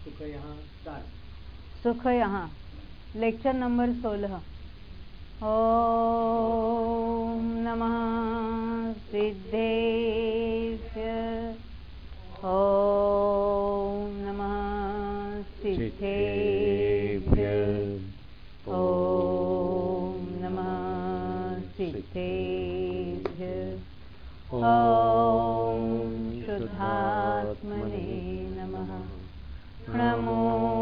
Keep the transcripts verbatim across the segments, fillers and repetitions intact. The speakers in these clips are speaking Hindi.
सुख यहाँ स्टार्ट। सुख यहाँ लेक्चर नंबर सोलह। ओम नमः सिद्धेभ्य ओम नमः सिद्धेभ्य ओम नमः सिद्धेभ्य ओम शुद्धात्मने नमः। नमो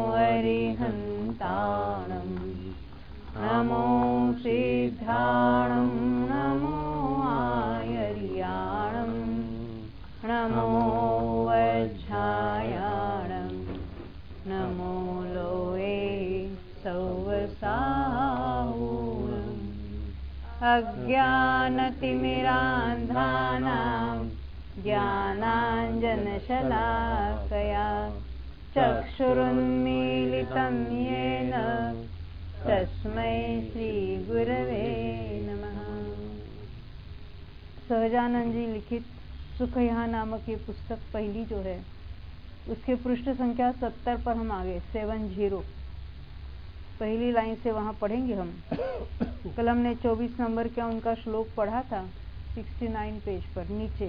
अरिहन्ताणं नमो सिद्धाणं नमो आयर्याणं नमो वज्रायाणं नमो लोये सौवसाहूणम्। अज्ञानतिमिरान्धानां ज्ञानाञ्जनशलाकया चक्षुरुन्मीलितं येन तस्मै श्रीगुरवे नमः। सहजानंद जी लिखित सुख यहाँ नामक ये पुस्तक पहली जो है उसके पृष्ठ संख्या सत्तर पर हम आगे सेवन जीरो पहली लाइन से वहाँ पढ़ेंगे हम। कल हमने चौबीस नंबर का उनका श्लोक पढ़ा था सिक्सटी नाइन पेज पर नीचे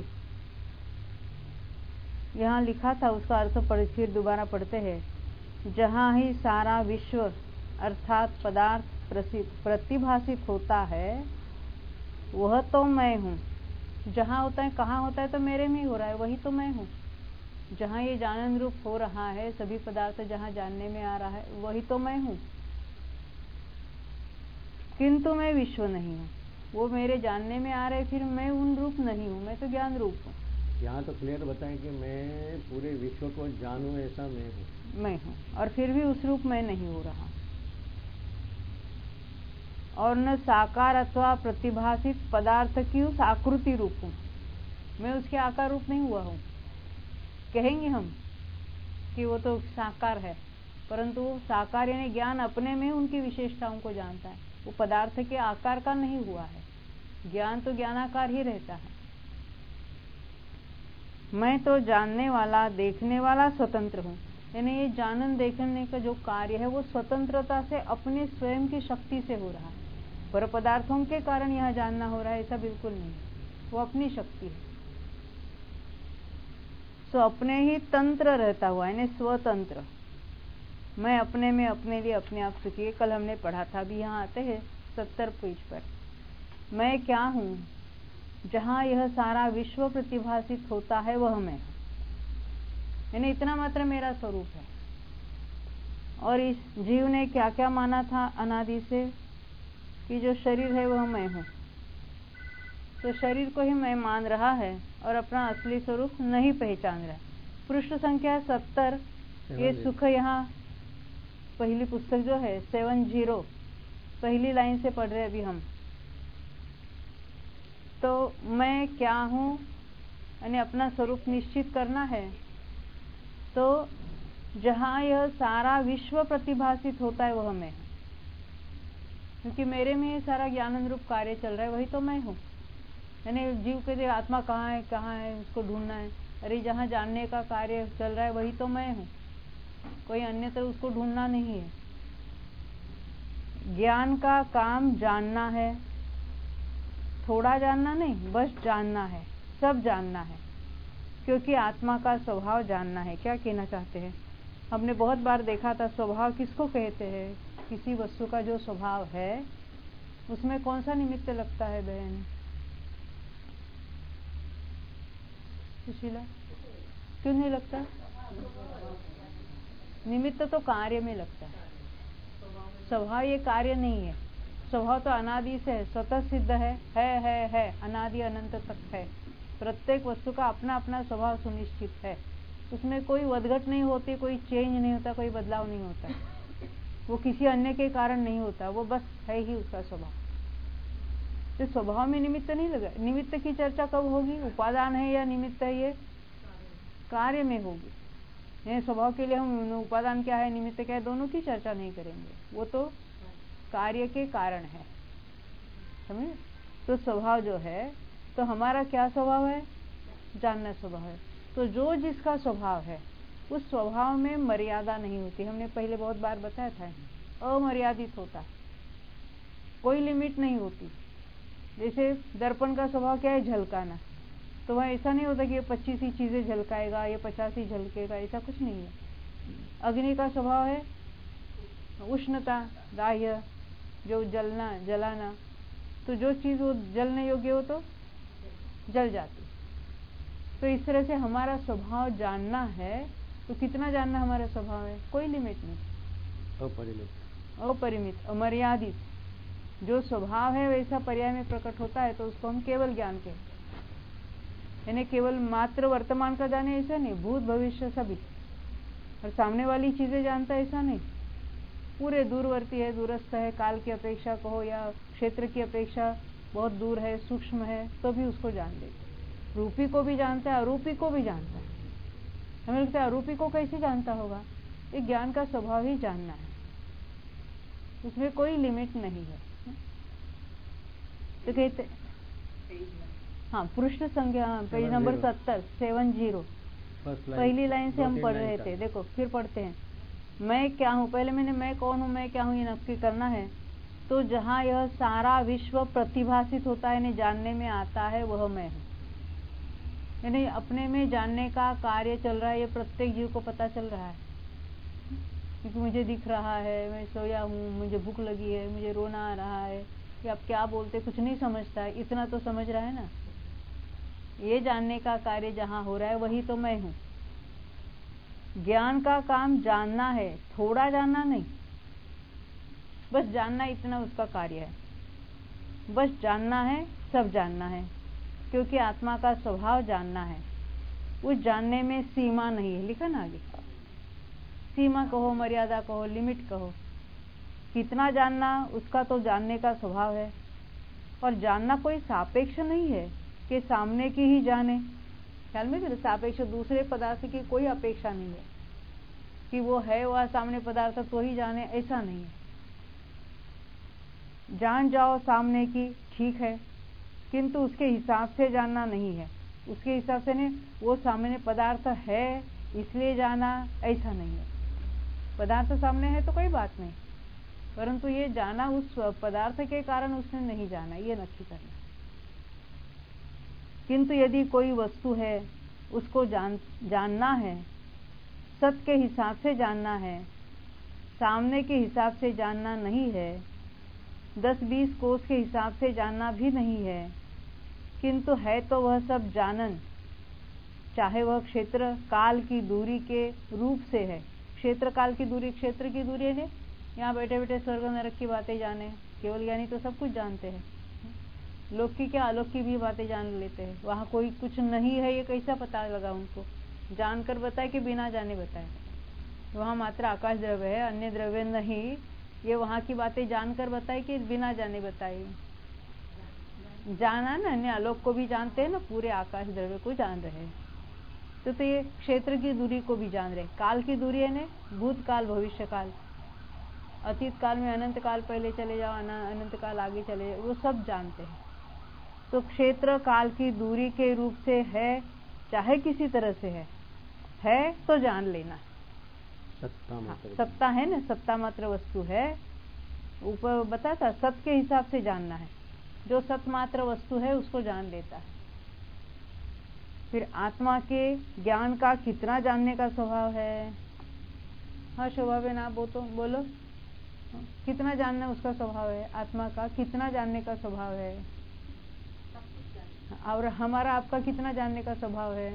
यहाँ लिखा था, उसका अर्थ पढ़ फिर दोबारा पढ़ते हैं। जहाँ ही सारा विश्व अर्थात पदार्थ प्रतिभासित होता है वह तो मैं हूँ। जहाँ होता है कहाँ होता है तो मेरे में ही हो रहा है, वही तो मैं हूँ। जहाँ ये जानन रूप हो रहा है सभी पदार्थ जहाँ जानने में आ रहा है वही तो मैं हूँ, किंतु मैं विश्व नहीं हूँ। वो मेरे जानने में आ रहे फिर मैं उन रूप नहीं हूँ, मैं तो ज्ञान रूप हूँ। यहाँ तो क्लियर बताएं कि मैं पूरे विश्व को जानूं ऐसा मैं हूँ मैं हूँ और फिर भी उस रूप में नहीं हो रहा। और न साकार अथवा प्रतिभासित पदार्थ की उस आकृति रूप हूँ, मैं उसके आकार रूप नहीं हुआ हूँ। कहेंगे हम कि वो तो साकार है, परंतु वो साकार यानी ज्ञान अपने में उनकी विशेषताओं को जानता है, वो पदार्थ के आकार का नहीं हुआ है। ज्ञान तो ज्ञानाकार ही रहता है। मैं तो जानने वाला देखने वाला स्वतंत्र हूँ, यानी ये जानन देखने का जो कार्य है वो स्वतंत्रता से अपने स्वयं की शक्ति से हो रहा है। पर पदार्थों के कारण यह जानना हो रहा है ऐसा बिल्कुल नहीं, वो अपनी शक्ति है। तो अपने ही तंत्र रहता हुआ यानी स्वतंत्र। मैं अपने में अपने लिए अपने आप सुखी। कल हमने पढ़ा था, अभी यहाँ आते हैं सत्तर पेज पर। मैं क्या हूँ? जहाँ यह सारा विश्व प्रतिभासित होता है वह मैं, यानी इतना मात्र मेरा स्वरूप है। और इस जीव ने क्या क्या माना था अनादि से कि जो शरीर है वह मैं हूँ, तो शरीर को ही मैं मान रहा है और अपना असली स्वरूप नहीं पहचान रहा। पृष्ठ संख्या सत्तर ये सुख यहाँ पहली पुस्तक जो है सेवन जीरो पहली लाइन से पढ़ रहे अभी हम। तो मैं क्या हूँ यानी अपना स्वरूप निश्चित करना है। तो जहाँ यह सारा विश्व प्रतिभासित होता है वह मैं, क्योंकि मेरे में ये सारा ज्ञान रूप कार्य चल रहा है वही तो मैं हूँ। यानी जीव के लिए आत्मा कहाँ है कहाँ है उसको ढूंढना है, अरे जहाँ जानने का कार्य चल रहा है वही तो मैं हूँ, कोई अन्य तो उसको ढूंढना नहीं है। ज्ञान का काम जानना है, थोड़ा जानना नहीं, बस जानना है, सब जानना है, क्योंकि आत्मा का स्वभाव जानना है। क्या कहना चाहते हैं? हमने बहुत बार देखा था स्वभाव किसको कहते हैं। किसी वस्तु का जो स्वभाव है उसमें कौन सा निमित्त लगता है बहन सुशीला? क्यों नहीं लगता? निमित्त तो कार्य में लगता है, स्वभाव ये कार्य नहीं है। स्वभाव तो अनादि से है, स्वतः सिद्ध है, है है है अनादि अनंत तक है। प्रत्येक वस्तु का अपना अपना स्वभाव सुनिश्चित है, उसमें कोई वदघट नहीं होती, कोई चेंज नहीं होता, कोई बदलाव नहीं होता। वो किसी अन्य के कारण नहीं होता, वो बस है ही उसका स्वभाव। तो स्वभाव में निमित्त नहीं लगा। निमित्त की चर्चा कब होगी? उपादान है या निमित्त है, ये कार्य में होगी। ये स्वभाव के लिए हम उपादान क्या है निमित्त क्या है दोनों की चर्चा नहीं करेंगे, वो तो कार्य के कारण है, समझे? तो स्वभाव जो है, तो हमारा क्या स्वभाव है? जानना स्वभाव है। तो जो जिसका स्वभाव है उस स्वभाव में मर्यादा नहीं होती। हमने पहले बहुत बार बताया था, अमर्यादित होता है, कोई लिमिट नहीं होती। जैसे दर्पण का स्वभाव क्या है, झलकाना, तो वह ऐसा नहीं होता कि ये पच्चीस ही चीजें झलकाएगा, ये पचास ही झलकेगा, ऐसा कुछ नहीं है। अग्नि का स्वभाव है उष्णता, दाह्य, जो जलना, जलाना, तो जो चीज वो जलने योग्य हो तो जल जाती। तो इस तरह से हमारा स्वभाव जानना है, तो कितना जानना हमारा स्वभाव है, कोई लिमिट नहीं, अपरिमित, अपरिमित, अमर्यादित। जो स्वभाव है वैसा पर्याय में प्रकट होता है, तो उसको हम केवल ज्ञान कहते हैं। यानी केवल मात्र वर्तमान का जाने ऐसा नहीं, भूत भविष्य सभी, और सामने वाली चीजें जानता ऐसा नहीं, पूरे दूरवर्ती है, दूरस्थ है, काल की अपेक्षा कहो या क्षेत्र की अपेक्षा बहुत दूर है, सूक्ष्म है, तो भी उसको जान लेते। रूपी को भी जानता है, अरूपी को भी जानता है। हमें लगता है अरूपी को कैसे जानता होगा, ये ज्ञान का स्वभाव ही जानना है, उसमें कोई लिमिट नहीं है। तो कहते हाँ, पृष्ठ संख्या पेज नंबर सत्तर, सेवन जीरो, पहली लाइन से हम पढ़ रहे थे। देखो फिर पढ़ते हैं। मैं क्या हूँ, पहले मैंने मैं कौन हूँ, मैं क्या हूँ ये नक्की करना है। तो जहाँ यह सारा विश्व प्रतिभासित होता है, यानी जानने में आता है, वह मैं हूँ। यानी अपने में जानने का कार्य चल रहा है, ये प्रत्येक जीव को पता चल रहा है, क्योंकि मुझे दिख रहा है, मैं सोया हूँ, मुझे भूख लगी है, मुझे रोना आ रहा है, कि आप क्या बोलते कुछ नहीं समझता है, इतना तो समझ रहा है ना। ये जानने का कार्य जहाँ हो रहा है वही तो मैं हूँ। ज्ञान का काम जानना है, थोड़ा जानना नहीं, बस जानना, इतना उसका कार्य है। बस जानना है, सब जानना है, क्योंकि आत्मा का स्वभाव जानना है। उस जानने में सीमा नहीं है, लिखा ना आगे, सीमा कहो, मर्यादा कहो, लिमिट कहो, कितना जानना उसका तो जानने का स्वभाव है। और जानना कोई सापेक्ष नहीं है कि सामने की ही जाने, ख्याल में फिर सापेक्ष, दूसरे पदार्थ की कोई अपेक्षा नहीं है कि वो है वह सामने पदार्थ तो ही जाने, ऐसा नहीं है। जान जाओ सामने की, ठीक है, किंतु उसके हिसाब से जानना नहीं है। उसके हिसाब से नहीं, वो सामने पदार्थ है इसलिए जाना, ऐसा नहीं है। पदार्थ सामने है तो कोई बात नहीं, परंतु ये जाना उस पदार्थ के कारण उसने नहीं जाना, ये नक्की करना। किंतु यदि कोई वस्तु है, उसको जान जानना है, सत के हिसाब से जानना है, सामने के हिसाब से जानना नहीं है, दस बीस कोस के हिसाब से जानना भी नहीं है, किंतु है तो वह सब जानन, चाहे वह क्षेत्र काल की दूरी के रूप से है। क्षेत्र काल की दूरी, क्षेत्र की दूरी है, यहाँ बैठे बैठे स्वर्ग नरक की बातें जाने, केवल ज्ञानी तो सब कुछ जानते हैं, लोक की क्या अलौक की भी बातें जान लेते हैं। वहाँ कोई कुछ नहीं है ये कैसा पता लगा उनको, जानकर बताए कि बिना जाने बताए। वहाँ मात्र आकाश द्रव्य है, अन्य द्रव्य नहीं, ये वहाँ की बातें जानकर बताए कि बिना जाने बताए। जाना ना, अन्य आलोक को भी जानते हैं ना, पूरे आकाश द्रव्य को जान रहे हैं। तो, तो ये क्षेत्र की दूरी को भी जान रहे, काल की दूरी है ना, भूतकाल, भविष्य काल, अतीत काल में अनंत काल पहले चले जाओ, अनंत काल आगे चले जाओ, वो सब जानते हैं। तो क्षेत्र काल की दूरी के रूप से है, चाहे किसी तरह से है, है तो जान लेना। सत्ता मात्र, हाँ, सत्ता है ना, सत्ता मात्र वस्तु है, ऊपर बताया था, सत के हिसाब से जानना है। जो सत मात्र वस्तु है उसको जान लेता है। फिर आत्मा के ज्ञान का कितना जानने का स्वभाव है। हाँ स्वभाव है ना, वो तो बोलो, कितना जानना उसका स्वभाव है, आत्मा का कितना जानने का स्वभाव है, और हमारा आपका कितना जानने का स्वभाव है।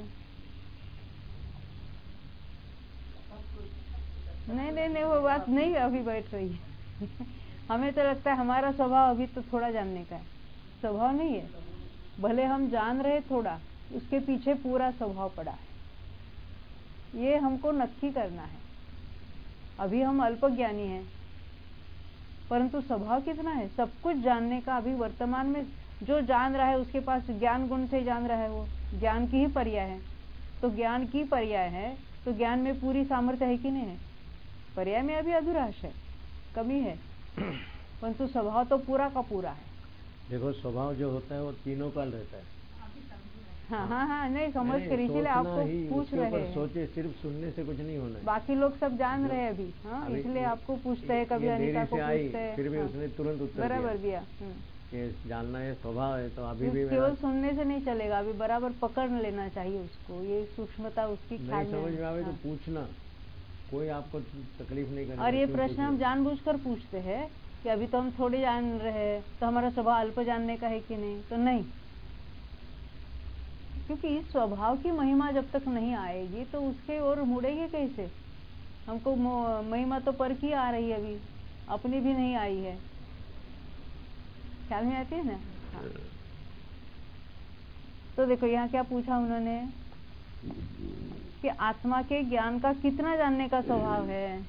नहीं नहीं नहीं, वो बात नहीं अभी बैठ रही है। हमें तो लगता है हमारा स्वभाव अभी तो थोड़ा जानने का है, स्वभाव नहीं है। भले हम जान रहे थोड़ा, उसके पीछे पूरा स्वभाव पड़ा है, ये हमको नक्की करना है। अभी हम अल्प ज्ञानी हैं, परंतु स्वभाव कितना है सब कुछ जानने का। अभी वर्तमान में जो जान रहा है उसके पास ज्ञान गुण से जान रहा है, वो ज्ञान की ही पर्याय है। तो ज्ञान की पर्याय है तो ज्ञान में पूरी सामर्थ्य है कि नहीं है, पर्याय में अभी अधूराश है, कमी है, परंतु स्वभाव तो पूरा का पूरा है। देखो स्वभाव जो होता है वो तीनों काल रहता है, हाँ हाँ हाँ नहीं समझ कर इसीलिए आपको पूछ रहे हैं। सोचे, सिर्फ सुनने से कुछ नहीं होना। बाकी लोग सब जान रहे हैं अभी, हाँ इसलिए आपको पूछते हैं, कभी अनीता को पूछते हैं, फिर भी उसने तुरंत उत्तर बराबर दिया। ये जानना है स्वभाव है, तो अभी भी केवल सुनने से नहीं चलेगा, अभी बराबर पकड़ लेना चाहिए उसको, ये सूक्ष्मता उसकी ख्याल में समझ में आवे तो पूछना, कोई आपको तकलीफ नहीं करनी। और ये प्रश्न हम जानबूझकर पूछते हैं कि अभी तो हम थोड़े जान रहे हैं, तो हमारा स्वभाव अल्प जानने का है कि नहीं, तो नहीं, क्योंकि इस स्वभाव की महिमा जब तक नहीं आएगी तो उसके ओर मुड़ेगी कैसे। हमको महिमा तो पर की आ रही है, अभी अपनी भी नहीं आई है, ख्याल में आती है ना। हाँ। तो देखो यहाँ क्या पूछा उन्होंने कि आत्मा के ज्ञान का कितना जानने का स्वभाव है,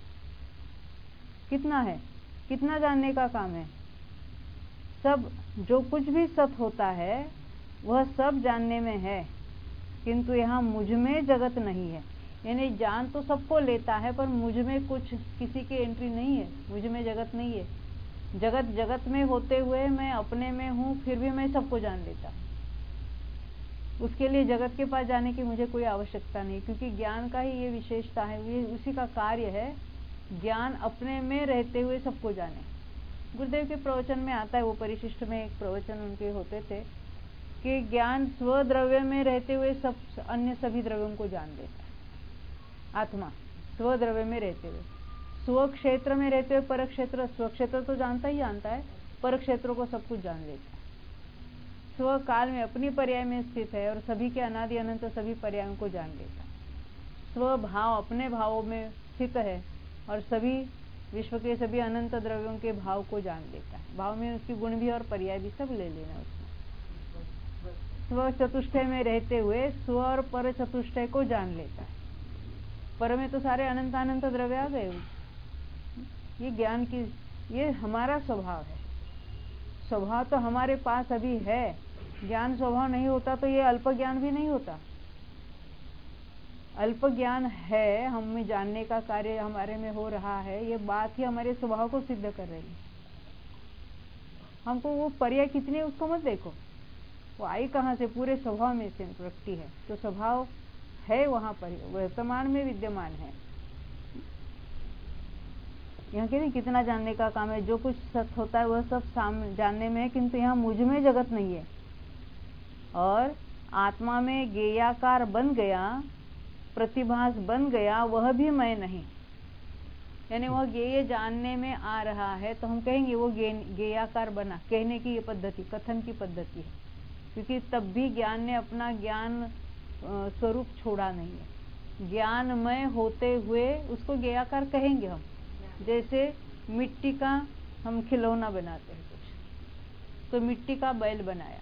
कितना है, कितना जानने का काम है। सब जो कुछ भी सत होता है वह सब जानने में है, किंतु यहाँ मुझ में जगत नहीं है। यानी जान तो सबको लेता है, पर मुझ में कुछ किसी की एंट्री नहीं है, मुझ में जगत नहीं है। जगत जगत में होते हुए मैं अपने में हूँ, फिर भी मैं सबको जान लेता। उसके लिए जगत के पास जाने की मुझे कोई आवश्यकता नहीं, क्योंकि ज्ञान का ही ये विशेषता है, ये उसी का कार्य है, ज्ञान अपने में रहते हुए सबको जाने। गुरुदेव के प्रवचन में आता है, वो परिशिष्ट में एक प्रवचन उनके होते थे कि ज्ञान स्वद्रव्य में रहते हुए सब अन्य सभी द्रव्यों को जान लेता है। आत्मा स्वद्रव्य में रहते हुए, स्व क्षेत्र में रहते हुए पर क्षेत्र, स्व क्षेत्र तो जानता ही जानता है, पर क्षेत्रों को सब कुछ जान लेता है। स्व काल में अपनी पर्याय में स्थित है और सभी के अनादि अनंत सभी पर्यायों को जान लेता है। स्व भाव अपने भावों में स्थित है और सभी विश्व के सभी अनंत द्रव्यों के भाव को जान लेता है। भाव में उसकी गुण भी और पर्याय भी सब ले लेना उसमें। स्व चतुष्टय में रहते हुए स्व और पर चतुष्टय को जान लेता है। पर में तो सारे अनंत अनंत द्रव्य आ गए। ये ज्ञान की, ये हमारा स्वभाव है। स्वभाव तो हमारे पास अभी है, ज्ञान स्वभाव नहीं होता तो ये अल्प ज्ञान भी नहीं होता। अल्प ज्ञान है, हम में जानने का कार्य हमारे में हो रहा है, ये बात ही हमारे स्वभाव को सिद्ध कर रही है। हमको वो पर्याय कितनी है उसको मत देखो, वो आई कहाँ से, पूरे स्वभाव में से प्रकटी है। तो स्वभाव है वहां पर, वर्तमान में विद्यमान है। यहाँ के नहीं कितना जानने का काम है, जो कुछ सत्य होता है वह सब सामने जानने में है, किंतु यहाँ मुझ में जगत नहीं है। और आत्मा में गेयाकार बन गया, प्रतिभास बन गया, वह भी मैं नहीं। यानी वह गेय जानने में आ रहा है तो हम कहेंगे वो गे, गेयाकार बना। कहने की ये पद्धति, कथन की पद्धति है, क्योंकि तब भी ज्ञान ने अपना ज्ञान स्वरूप छोड़ा नहीं है। ज्ञानमय होते हुए उसको गेयाकार कहेंगे हम। जैसे मिट्टी का हम खिलौना बनाते हैं कुछ, तो मिट्टी का बैल बनाया,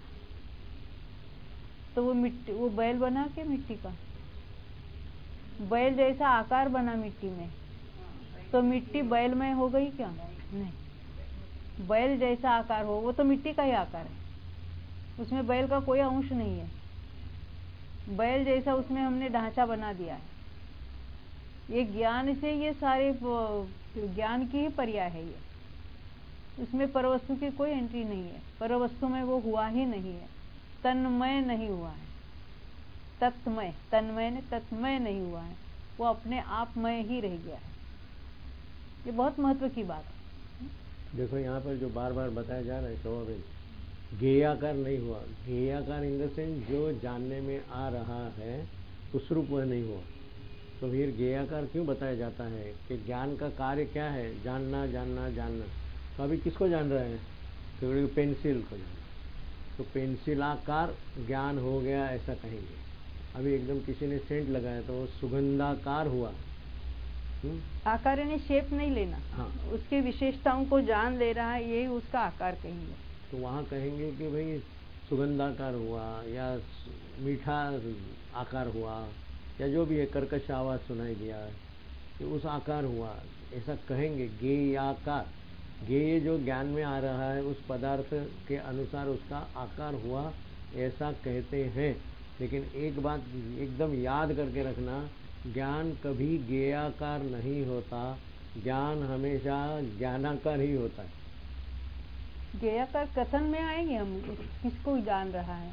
तो वो मिट्टी, वो बैल बना के मिट्टी का बैल जैसा आकार बना मिट्टी में, तो मिट्टी बैलमय हो गई क्या? नहीं। बैल जैसा आकार हो वो तो मिट्टी का ही आकार है, उसमें बैल का कोई अंश नहीं है। बैल जैसा उसमें हमने ढांचा बना दिया है। ये ज्ञान से, ये सारे ज्ञान की ही पर्याय है ये। इसमें परवस्तु की कोई एंट्री नहीं है, परवस्तु में वो हुआ ही नहीं है, तन्मय नहीं हुआ है। तत्मय, तन्मय ने तत्मय नहीं हुआ है, वो अपने आप मय ही रह गया है। ये बहुत महत्व की बात है। देखो यहाँ पर जो बार बार बताया जा रहा है तो गेयाकार नहीं हुआ। गेयाकार इन द सेंस जो जानने में आ रहा है उस रूप वह नहीं हुआ। तो फिर गेयाकार क्यों बताया जाता है कि ज्ञान का कार्य क्या है? जानना जानना जानना। तो अभी किसको जान रहे हैं? तो पेंसिल को जान, तो पेंसिल आकार ज्ञान हो गया ऐसा कहेंगे। अभी एकदम किसी ने सेंट लगाया तो वो सुगंधाकार हुआ। हुँ? आकार यानी शेप नहीं लेना, हाँ, उसकी विशेषताओं को जान ले रहा है, यही उसका आकार कहेंगे। तो वहाँ कहेंगे कि भाई सुगंधाकार हुआ या मीठा आकार हुआ या जो भी है, कर्कश आवाज सुनाई दिया तो उस आकार हुआ, ऐसा कहेंगे। गेय आकार, गेय जो ज्ञान में आ रहा है उस पदार्थ के अनुसार उसका आकार हुआ, ऐसा कहते हैं। लेकिन एक बात एकदम याद करके रखना, ज्ञान कभी गेयाकार नहीं होता, ज्ञान हमेशा ज्ञानाकार ही होता है। गेयाकार कथन में आएंगे हम, किसको जान रहा है।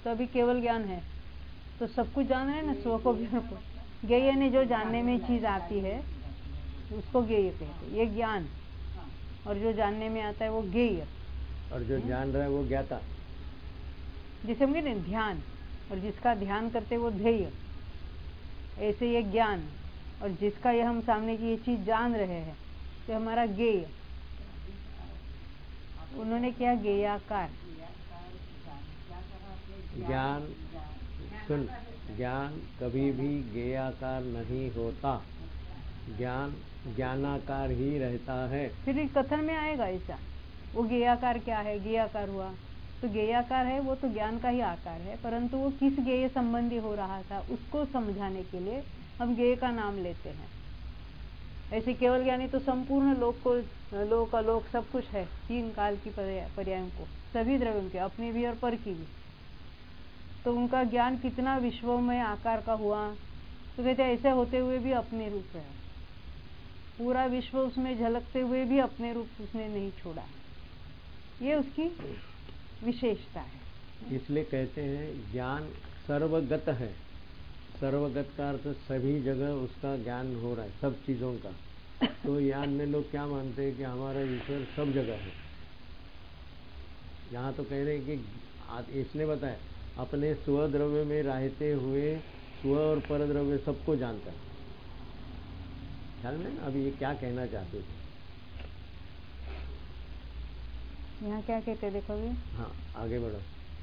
तो अभी केवल ज्ञान है, तो सब कुछ जान रहे हैं ना, स्व को भी को। ज्ञेय ने जो जानने में चीज आती है उसको ज्ञेय कहते हैं, ये ज्ञान। और जो जानने में आता है वो ज्ञेय, और जो जान रहा है वो ज्ञाता, जिसे हम कहते हैं ध्यान, और जिसका ध्यान करते वो ध्येय। ऐसे ये ज्ञान, और जिसका ये हम सामने की ये चीज जान रहे हैं तो हमारा ज्ञेय। उन्होंने क्या ज्ञेयाकार। ज्ञान, सुन, ज्ञान कभी भी ज्ञेयाकार नहीं होता, ज्ञान ज्ञानाकार ही रहता है। फिर इस कथन में आएगा ऐसा, वो ज्ञेयाकार क्या है, ज्ञेयाकार हुआ तो ज्ञेयाकार है, वो तो ज्ञान का ही आकार है, परंतु वो किस ज्ञेय संबंधी हो रहा था उसको समझाने के लिए हम ज्ञेय का नाम लेते हैं। ऐसे केवल ज्ञानी तो संपूर्ण लोक को, लोक अलोक सब कुछ है, तीन काल की पर्यायों को, सभी द्रव्यों के, अपनी भी और पर की भी। तो उनका ज्ञान कितना विश्वमय आकार का हुआ, तो कहते हैं ऐसे होते हुए भी अपने रूप है, पूरा विश्व उसमें झलकते हुए भी अपने रूप उसने नहीं छोड़ा। ये उसकी विशेषता है। इसलिए कहते हैं ज्ञान सर्वगत है। सर्वगत का अर्थ सभी जगह उसका ज्ञान हो रहा है, सब चीजों का। तो यान में लोग क्या मानते हैं कि हमारा ईश्वर सब जगह है। यहाँ तो कह रहे हैं कि इसने बताया अपने स्वद्रव्य में रहते हुए स्व और पर द्रव्य सबको जानता है। ख्याल में अभी ये क्या कहना चाहते थे? यहाँ क्या कहते देखो भी। हाँ आगे बढ़ो।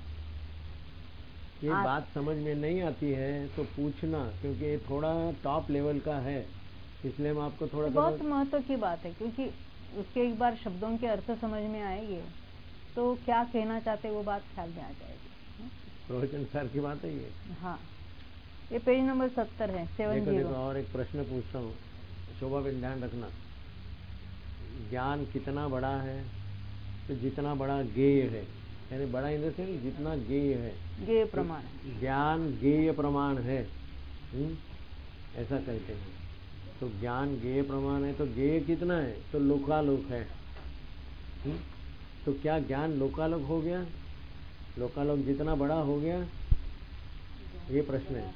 ये आप... बात समझ में नहीं आती है तो पूछना, क्योंकि ये थोड़ा टॉप लेवल का है, इसलिए हम आपको थोड़ा तो बहुत महत्व की बात है, क्योंकि उसके एक बार शब्दों के अर्थ समझ में आएंगे तो क्या कहना चाहते वो बात ख्याल में आ जाएगी। प्रवचन सार की बात है ये। हाँ, ये पेज नंबर सत्तर है, सेवन देखो जीरो। देखो और एक प्रश्न पूछता हूँ, शोभा बिन ध्यान रखना। ज्ञान कितना बड़ा है, तो जितना बड़ा ज्ञेय है, यानी बड़ा इन द सेंस जितना ज्ञेय है, ज्ञेय प्रमाण, तो ज्ञान ज्ञेय प्रमाण है। हुँ? ऐसा कहते हैं। तो ज्ञान ज्ञेय प्रमाण है, तो ज्ञेय कितना है, तो लोकालोक है। हुँ? तो क्या ज्ञान लोकालोक हो गया? लोकालोक जितना बड़ा हो गया, ये प्रश्न है।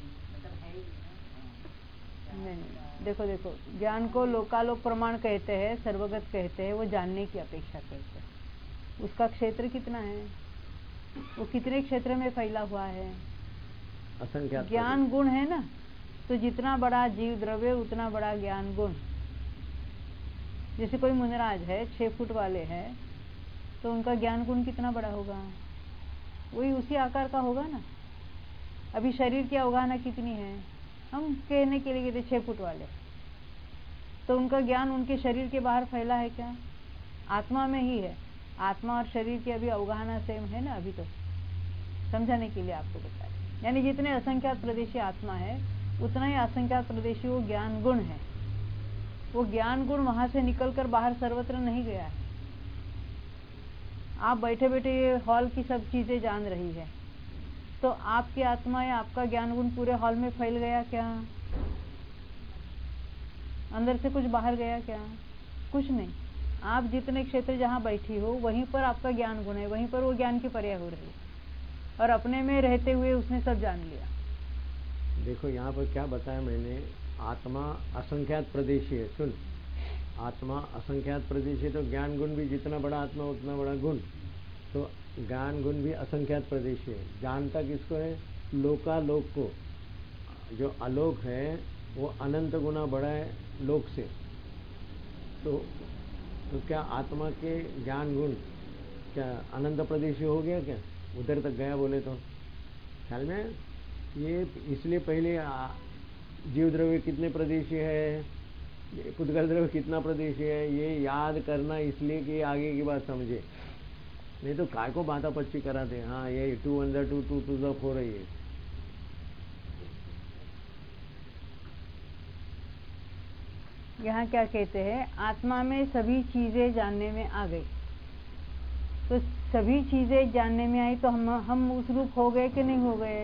नहीं, देखो देखो, ज्ञान को लोकालोक प्रमाण कहते हैं, सर्वगत कहते हैं, वो जानने की अपेक्षा कहते हैं। उसका क्षेत्र कितना है, वो कितने क्षेत्र में फैला हुआ है, असंख्यात ज्ञान गुण है ना। तो जितना बड़ा जीव द्रव्य उतना बड़ा ज्ञान गुण। जैसे कोई मुनिराज है, छह फुट वाले हैं, तो उनका ज्ञान गुण कितना बड़ा होगा, वही उसी आकार का होगा ना। अभी शरीर की अवगाहना कितनी है, हम कहने के लिए कहते छह फुट वाले, तो उनका ज्ञान उनके शरीर के बाहर फैला है क्या, आत्मा में ही है। आत्मा और शरीर की अभी अवगाहना सेम है ना, अभी तो समझाने के लिए आपको बताया। यानी जितने असंख्यात प्रदेशी आत्मा है उतना ही असंख्यात प्रदेशी वो ज्ञान गुण है। वो ज्ञान गुण वहां से निकलकर बाहर सर्वत्र नहीं गया है। आप बैठे बैठे ये हॉल की सब चीजें जान रही है, तो आपकी आत्मा या आपका ज्ञान गुण पूरे हॉल में फैल गया क्या, अंदर से कुछ बाहर गया क्या, कुछ नहीं। आप जितने क्षेत्र जहाँ बैठी हो वहीं पर आपका ज्ञान गुण है, वहीं पर वो ज्ञान की पर्याय हो रही है, और अपने में रहते हुए उसने सब जान लिया। देखो यहाँ पर क्या बताया मैंने, आत्मा असंख्यात प्रदेशी है। सुन, आत्मा असंख्यात प्रदेशी है, तो ज्ञान गुण भी जितना बड़ा आत्मा उतना बड़ा गुण, तो ज्ञान गुण भी असंख्यात प्रदेशी है। जानता किसको है, लोकालोक को। जो आलोक है वो अनंत गुना बड़ा है लोक से। तो तो क्या आत्मा के ज्ञान गुण क्या अनंत प्रदेशी हो गया क्या, उधर तक गया बोले तो? ख्याल में ये इसलिए पहले जीव द्रव्य कितने प्रदेशी है, पुद्गल द्रव्य कितना प्रदेशी है, ये याद करना इसलिए कि आगे की बात समझे। नहीं तो काय को बाता पच्ची कराते हैं। हाँ ये टू अंदर टू टू टू जब हो रही है। यहाँ क्या कहते हैं, आत्मा में सभी चीजें जानने में आ गई। तो सभी चीजें जानने में आई तो हम हम उस रूप हो गए कि नहीं हो गए?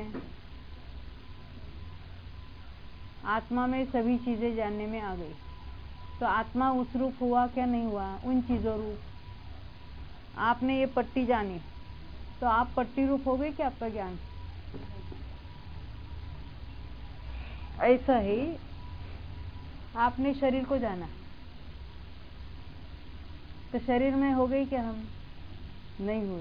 आत्मा में सभी चीजें जानने में आ गई तो आत्मा उस रूप हुआ क्या नहीं हुआ, उन चीजों रूप। आपने ये पट्टी जानी तो आप पट्टी रूप हो गए क्या आपका ज्ञान? ऐसा ही आपने शरीर को जाना, तो शरीर में हो गई क्या? हम नहीं हुए।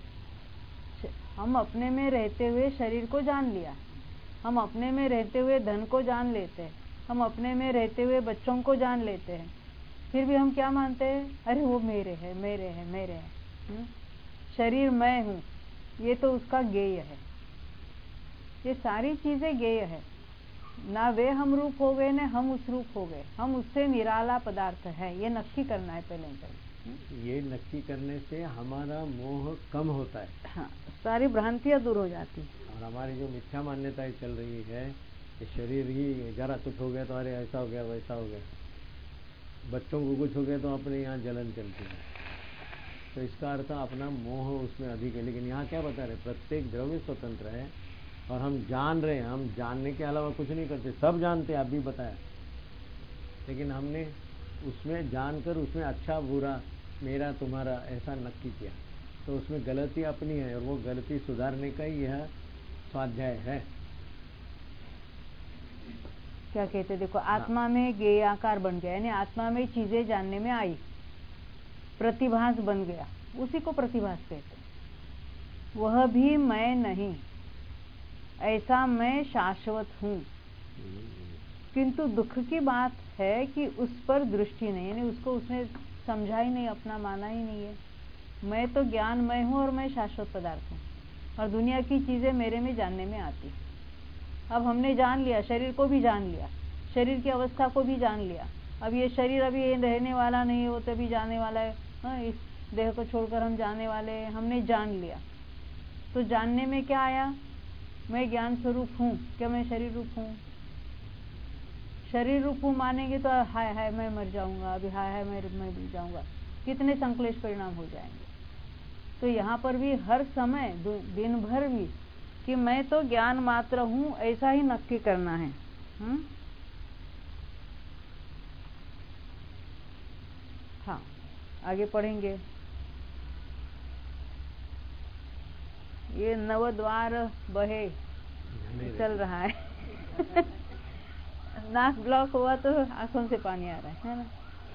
हम अपने में रहते हुए शरीर को जान लिया, हम अपने में रहते हुए धन को जान लेते हैं, हम अपने में रहते हुए बच्चों को जान लेते हैं, फिर भी हम क्या मानते हैं? अरे वो मेरे है, मेरे है, मेरे है। हुँ? शरीर मैं हूँ, ये तो उसका गेय है। ये सारी चीजें गेय है, ना वे हम रूप हो गए, ना हम उस रूप हो गए। हम उससे निराला पदार्थ है, ये नक्की करना है पहले पहले। ये नक्की करने से हमारा मोह कम होता है। हाँ, सारी भ्रांतियां दूर हो जाती है। और हमारी जो मिथ्या मान्यताएं चल रही है कि शरीर ही जरा कुछ हो गया तो अरे ऐसा हो गया वैसा हो गया, बच्चों को कुछ हो गया तो अपने यहाँ जलन चलती है, तो इसका अर्थ अपना मोह उसमें अधिक है। लेकिन यहाँ क्या बता रहे, प्रत्येक द्रव्य स्वतंत्र है और हम जान रहे हैं, हम जानने के अलावा कुछ नहीं करते, सब जानते हैं, आप भी बताया, लेकिन हमने उसमें जानकर उसमें अच्छा बुरा मेरा तुम्हारा ऐसा नक्की किया, तो उसमें गलती अपनी है और वो गलती सुधारने का ही यह स्वाध्याय है। क्या कहते, देखो आत्मा में गेय आकार बन गया, यानी आत्मा में चीजें जानने में आई, प्रतिभास बन गया, उसी को प्रतिभास कहते। वह भी मैं नहीं, ऐसा मैं शाश्वत हूँ, किंतु दुख की बात है कि उस पर दृष्टि नहीं, यानी उसको उसने समझा ही नहीं, अपना माना ही नहीं है। मैं तो ज्ञान मैं हूँ और मैं शाश्वत पदार्थ हूँ और दुनिया की चीजें मेरे में जानने में आती। अब हमने जान लिया, शरीर को भी जान लिया, शरीर की अवस्था को भी जान लिया। अब ये शरीर अभी रहने वाला नहीं है, वो तभी जाने वाला है। हाँ, इस देह को छोड़कर हम जाने वाले हैं, हमने जान लिया। तो जानने में क्या आया? मैं ज्ञान स्वरूप हूँ, क्या मैं शरीर रूप हूँ? शरीर रूप हूँ मानेंगे तो हाय हाय मैं मर जाऊंगा, अभी हाय हाय मैं मैं भी जाऊंगा, कितने संकलेश परिणाम हो जाएंगे। तो यहाँ पर भी हर समय दिन भर भी कि मैं तो ज्ञान मात्र हूँ, ऐसा ही नक्की करना है। हुँ? हाँ, आगे पढ़ेंगे। ये नवद्वार बहे चल रहा है नाक ब्लॉक हुआ तो आंखों से पानी आ रहा है, है ना?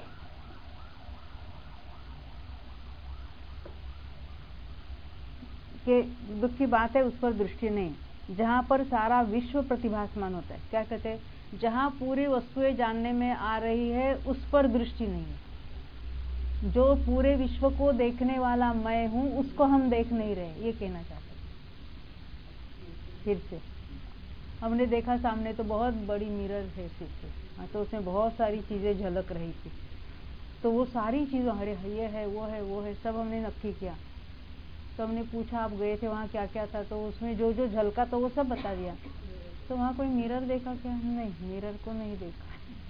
कि दुख की बात है, उस पर दृष्टि नहीं। जहाँ पर सारा विश्व प्रतिभासमान होता है, क्या कहते हैं, जहाँ पूरी वस्तुएं जानने में आ रही है, उस पर दृष्टि नहीं है। जो पूरे विश्व को देखने वाला मैं हूँ, उसको हम देख नहीं रहे, ये कहना चाहते। फिर से हमने देखा सामने तो बहुत बड़ी मिरर है फिर से, तो उसमें बहुत सारी चीजें झलक रही थी, तो वो सारी चीजें अरे ये है वो है वो है सब हमने नक्की किया। तो हमने पूछा आप गए थे वहाँ क्या क्या था, तो उसमें जो जो झलका तो वो सब बता दिया। तो वहाँ कोई मिरर देखा क्या? नहीं, मिरर को नहीं देखा।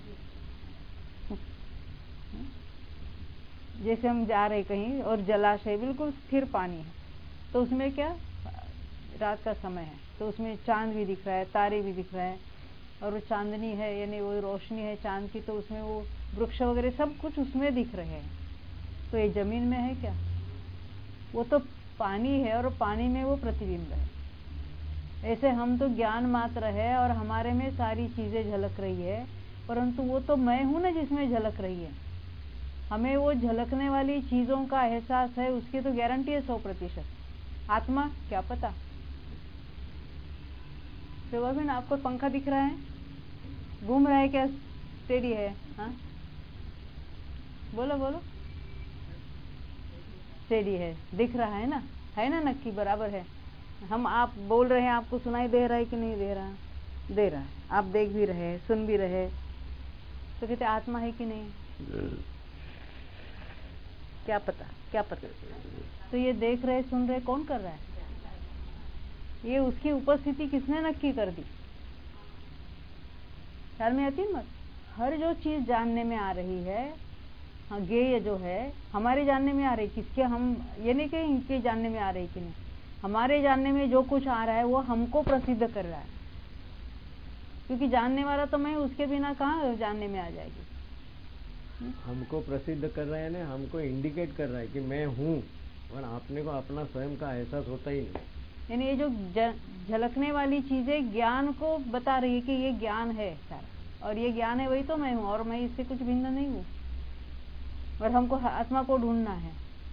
जैसे हम जा रहे कहीं और जलाशय बिल्कुल स्थिर पानी है, तो उसमें क्या रात का समय है, तो उसमें चांद भी दिख रहा है, तारे भी दिख रहा है, और वो चांदनी है यानी वो रोशनी है चांद की, तो उसमें वो वृक्ष वगैरह सब कुछ उसमें दिख रहे हैं। तो ये जमीन में है क्या? वो तो पानी है और पानी में वो प्रतिबिंब है। ऐसे हम तो ज्ञान मात्र है और हमारे में सारी चीजें झलक रही है, परंतु वो तो मैं हूं ना जिसमें झलक रही है। हमें वो झलकने वाली चीजों का एहसास है, उसकी तो गारंटी है सौ प्रतिशत। आत्मा क्या पता। तो वह भी ना, आपको पंखा दिख रहा है, घूम रहा है क्या, स्टेडी है? हाँ बोलो बोलो, स्टेडी है, दिख रहा है ना, है ना, नक्की बराबर है। हम आप बोल रहे हैं, आपको सुनाई दे रहा है कि नहीं दे रहा? दे रहा है, आप देख भी रहे, सुन भी रहे, तो कहते आत्मा है कि नहीं? क्या पता, क्या पता। तो ये देख रहे सुन रहे कौन कर रहा है? ये उसकी उपस्थिति किसने नक्की कर दी? ख्याल में आती मत। हर जो चीज जानने में आ रही है, हाँ गेय जो है हमारे जानने में आ रही, किसके, हम ये नहीं कि इनके जानने में आ रही कि नहीं, हमारे जानने में जो कुछ आ रहा है वो हमको प्रसिद्ध कर रहा है, क्योंकि जानने वाला तो मैं, उसके बिना कहाँ जानने में आ जाएगी। हुँ? हमको प्रसिद्ध कर रहा है ना, हमको इंडिकेट कर रहा है कि मैं हूँ और आपने को अपना स्वयं का एहसास होता ही नहीं। यानी ये जो झलकने वाली चीजें ज्ञान को बता रही है कि ये ज्ञान है सारा, और ये ज्ञान है वही तो मैं हूँ, और मैं इससे कुछ भिन्न नहीं हूँ। और हमको आत्मा को ढूंढना है।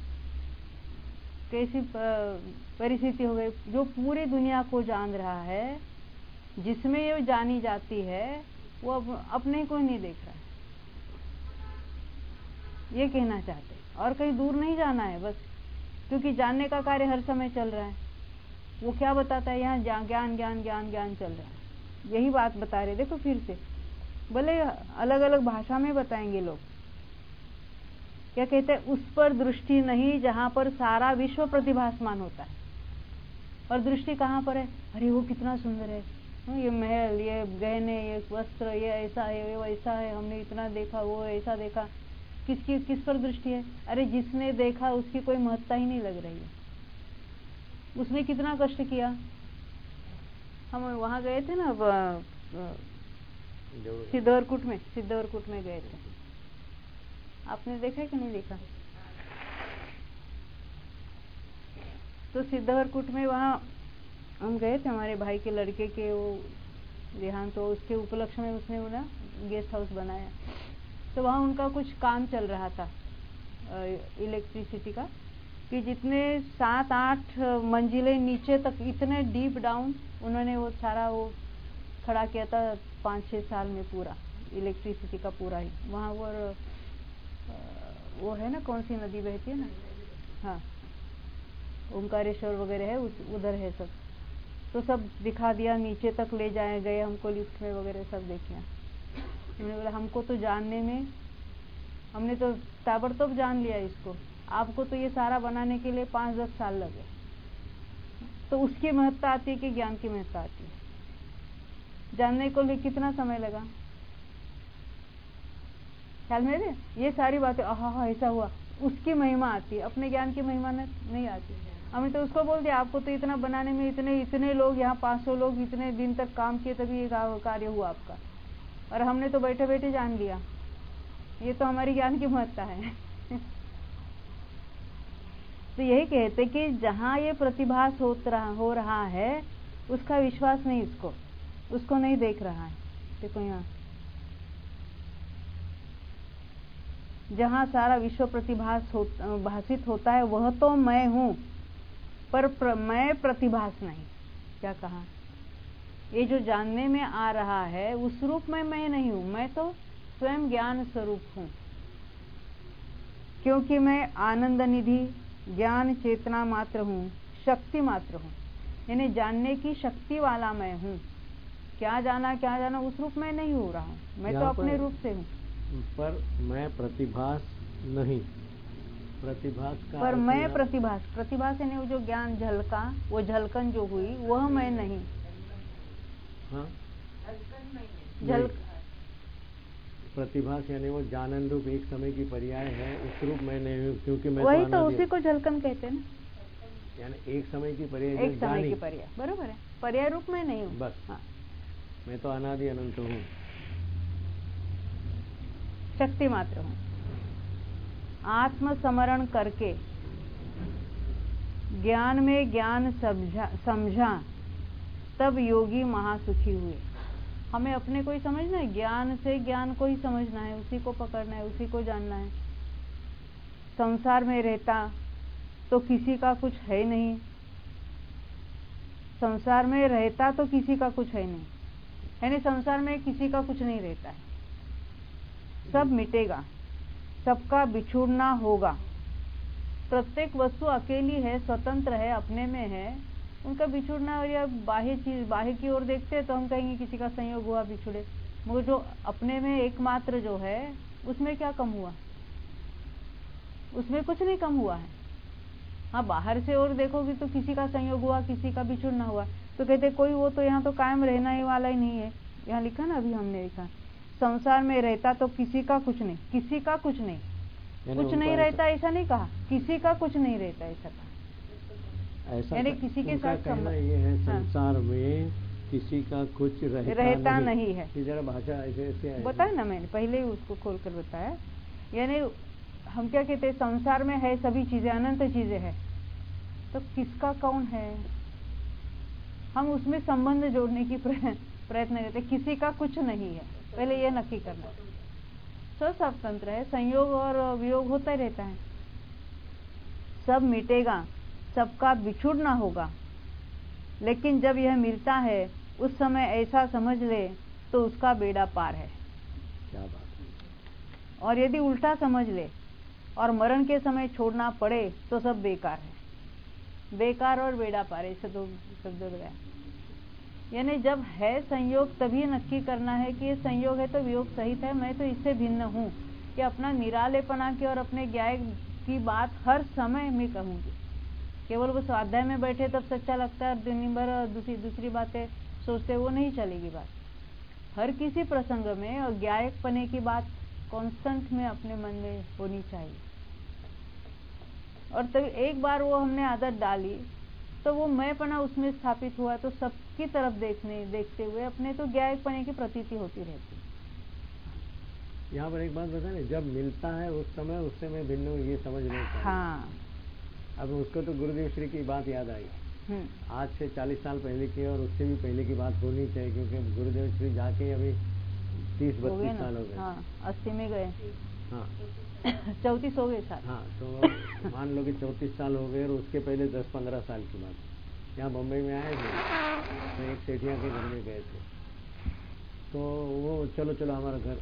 कैसी परिस्थिति हो गई, जो पूरी दुनिया को जान रहा है, जिसमें ये जानी जाती है, वो अपने को नहीं देख रहा है। ये कहना चाहते, और कहीं दूर नहीं जाना है बस, क्योंकि जानने का कार्य हर समय चल रहा है। वो क्या बताता है, यहाँ ज्ञान ज्ञान ज्ञान ज्ञान ज्ञान चल रहा है, यही बात बता रहे। देखो फिर से, भले अलग अलग भाषा में बताएंगे लोग, क्या कहते हैं, उस पर दृष्टि नहीं जहां पर सारा विश्व प्रतिभासमान होता है। और दृष्टि कहाँ पर है, अरे वो कितना सुंदर है, ये महल, ये गहने, ये वस्त्र, ये ऐसा है, ये वैसा है, हमने इतना देखा, वो ऐसा देखा। किसकी किस पर दृष्टि है? अरे जिसने देखा उसकी कोई महत्ता ही नहीं लग रही है। उसने कितना कष्ट किया। हम वहां गए थे ना, सिद्धवरकुट में सिद्धवरकुट में गए थे। आपने देखा कि नहीं देखा? तो सिद्धवरकुट में वहाँ हम गए थे, हमारे भाई के लड़के के वो देहांत, तो उसके उपलक्ष्य में उसने ना गेस्ट हाउस बनाया। तो वहाँ उनका कुछ काम चल रहा था इलेक्ट्रिसिटी का, कि जितने सात आठ मंजिलें नीचे तक, इतने डीप डाउन उन्होंने वो सारा वो खड़ा किया था पाँच छः साल में, पूरा इलेक्ट्रिसिटी का पूरा ही। वहाँ वो वो है ना, कौन सी नदी बहती है ना, हाँ, ओंकारेश्वर वगैरह है, उस उधर है सब। तो सब दिखा दिया, नीचे तक ले जाए गए हमको लिफ्ट में वगैरह, सब देखिए। मैंने बोला हमको तो जानने में, हमने तो ताबड़तोड़ जान लिया इसको, आपको तो ये सारा बनाने के लिए पाँच दस साल लगे। तो उसकी महत्ता आती है कि ज्ञान की महत्ता आती है? जानने को लिए कितना समय लगा, ख्याल में? ये सारी बातें, आहा हा ऐसा हुआ, उसकी महिमा आती है, अपने ज्ञान की महिमा नहीं आती। हमने तो उसको बोल दिया, आपको तो इतना बनाने में इतने इतने लोग, यहाँ पाँच सौ लोग इतने दिन तक काम किए, तभी ये कार्य हुआ आपका। और हमने तो बैठे बैठे जान लिया। ये तो हमारी ज्ञान की महत्ता है। तो यही कहते कि जहाँ ये प्रतिभास हो रहा हो रहा है, उसका विश्वास नहीं, उसको उसको नहीं देख रहा है। देखो यहाँ, जहाँ सारा विश्व प्रतिभास हो, भाषित होता है, वह तो मैं हूँ, पर प्र, मैं प्रतिभास नहीं। क्या कहा? ये जो जानने में आ रहा है, उस रूप में मैं नहीं हूँ, मैं तो स्वयं ज्ञान स्वरूप हूँ। क्योंकि मैं आनंद निधि, ज्ञान चेतना मात्र हूँ, शक्ति मात्र हूँ। यानी जानने की शक्ति वाला मैं हूँ। क्या जाना क्या जाना उस रूप में नहीं हो रहा हूँ, मैं तो अपने रूप से हूँ। पर मैं प्रतिभास नहीं, प्रतिभास का पर मैं प्रतिभास, प्रतिभास यानी वो जो ज्ञान झलका, वो झलकन जो हुई, वह मैं नहीं। हाँ, झल प्रतिभास यानी वो जानन रूप एक समय की पर्याय है, उस रूप मैं नहीं हूँ, क्योंकि मैं वही तो, तो उसी को झलकन कहते हैं ना, यानी एक समय की पर्याय, एक समय की पर्याय, बरोबर है, पर्याय रूप में नहीं हूँ बस। हाँ। मैं तो अनादि अनंत हूँ, शक्ति मात्र हूँ। आत्मस्मरण करके ज्ञान में ज्ञान समझा समझा तब योगी महासुखी हुए। हमें अपने को ही समझना है, ज्ञान से ज्ञान को ही समझना है, उसी को पकड़ना है, उसी को जानना है। संसार में रहता तो किसी का कुछ है नहीं, संसार में रहता तो किसी का कुछ है नहीं, यानी संसार में किसी का कुछ नहीं रहता है, सब मिटेगा, सबका बिछुड़ना होगा। प्रत्येक वस्तु अकेली है, स्वतंत्र है, अपने में है, उनका बिछुड़ना। और या बाह्य चीज, बाह्य की ओर देखते हैं तो हम कहेंगे किसी का संयोग हुआ, बिछुड़े, मगर जो अपने में एकमात्र जो है, उसमें क्या कम हुआ? उसमें कुछ नहीं कम हुआ है। हाँ, बाहर से और देखोगे तो किसी का संयोग हुआ, किसी का बिछुड़ना हुआ, तो कहते कोई वो तो यहाँ तो कायम रहना ही वाला ही नहीं है। यहाँ लिखा ना, अभी हमने लिखा, संसार में रहता तो किसी का कुछ नहीं, किसी का कुछ नहीं, कुछ नहीं रहता, ऐसा नहीं कहा, किसी का कुछ नहीं रहता, ऐसा कहा। यानी किसी के साथ कहना ये है, संसार हाँ। में किसी का कुछ रहता, रहता नहीं, नहीं है। जरा भाषा ऐसे ऐसे बताया ना मैंने पहले ही, उसको खोल कर बताया। यानी हम क्या कहते हैं, संसार में है सभी चीजें, अनंत चीजें हैं, तो किसका कौन है, हम उसमें संबंध जोड़ने की प्रयत्न करते, किसी का कुछ नहीं है, पहले ये नक्की करना। सब स्वतंत्र है, संयोग और वियोग होता ही रहता है, सब मिटेगा, सबका बिछुड़ना होगा, लेकिन जब यह मिलता है उस समय ऐसा समझ ले तो उसका बेड़ा पार है। क्या बात है। और यदि उल्टा समझ ले और मरण के समय छोड़ना पड़े तो सब बेकार है। बेकार और बेड़ा पार, ऐसे दो शब्द गया। यानी जब है संयोग तभी नक्की करना है कि ये संयोग है तो वियोग सहित है, मैं तो इससे भिन्न हूँ, कि अपना निरालेपना की और अपने ज्ञाय की बात हर समय मैं कहूँगी। केवल वो स्वाध्याय में बैठे तब सच्चा लगता है, दिन भर दूसरी दूसरी बातें सोचते, वो नहीं चलेगी बात। हर किसी प्रसंग में और ज्ञायक पने की बात कांस्टेंट में अपने मन में होनी चाहिए। और तब एक बार वो हमने आदत डाली तो वो मैं पना उसमें स्थापित हुआ, तो सबकी तरफ देखने देखते हुए अपने तो ज्ञायक पने की प्रतीति होती रहती। यहाँ पर एक बात बता ना, जब मिलता है उस समय उससे मैं भिन्न हूँ, ये समझ नहीं पाया। हाँ, अब उसको तो गुरुदेव श्री की बात याद आई, आज से चालीस साल पहले की और उससे भी पहले की बात होनी चाहिए, क्योंकि गुरुदेव श्री जाके अभी तीस बत्तीस साल हो गए। हाँ, अस्सी में गए। हाँ, चौतीस हो गए साल। हाँ, तो मान लो कि चौतीस साल हो गए, और उसके पहले दस पंद्रह साल की बात। यहाँ बम्बई में आए थे तो एक सेठिया के घर में गए थे, तो वो चलो चलो हमारा घर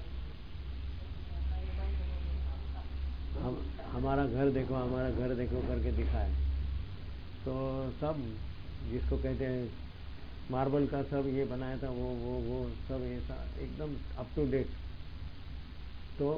हम हमारा घर देखो हमारा घर देखो करके दिखाए। तो सब जिसको कहते हैं मार्बल का सब ये बनाया था, वो वो वो सब ऐसा एकदम अप टू डेट। तो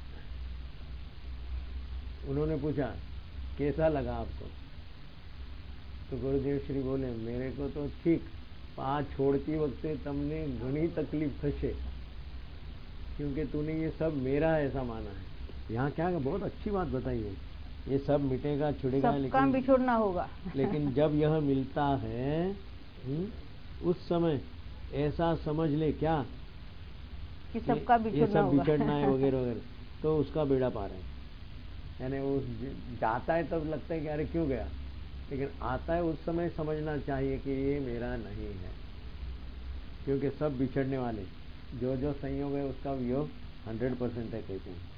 उन्होंने पूछा कैसा लगा आपको, तो गुरुदेव श्री बोले मेरे को तो ठीक, आ छोड़ती वक्त तमने घनी तकलीफ थशे, क्योंकि तूने ये सब मेरा ऐसा माना है। यहाँ क्या है, बहुत अच्छी बात बताई है, ये सब मिटेगा छुड़ेगा, लेकिन बिछुड़ना होगा। लेकिन जब यह मिलता है हुँ, उस समय ऐसा समझ ले क्या कि सबका बिछुड़ना ये सब होगा, बिछड़ना है वगैरह वगैरह, तो उसका बेड़ा पार है। यानी वो जाता है तब लगता है कि अरे क्यों गया, लेकिन आता है उस समय समझना चाहिए कि ये मेरा नहीं है, क्योंकि सब बिछड़ने वाले, जो जो संयोग है उसका वियोग हंड्रेड परसेंट है कहते हैं।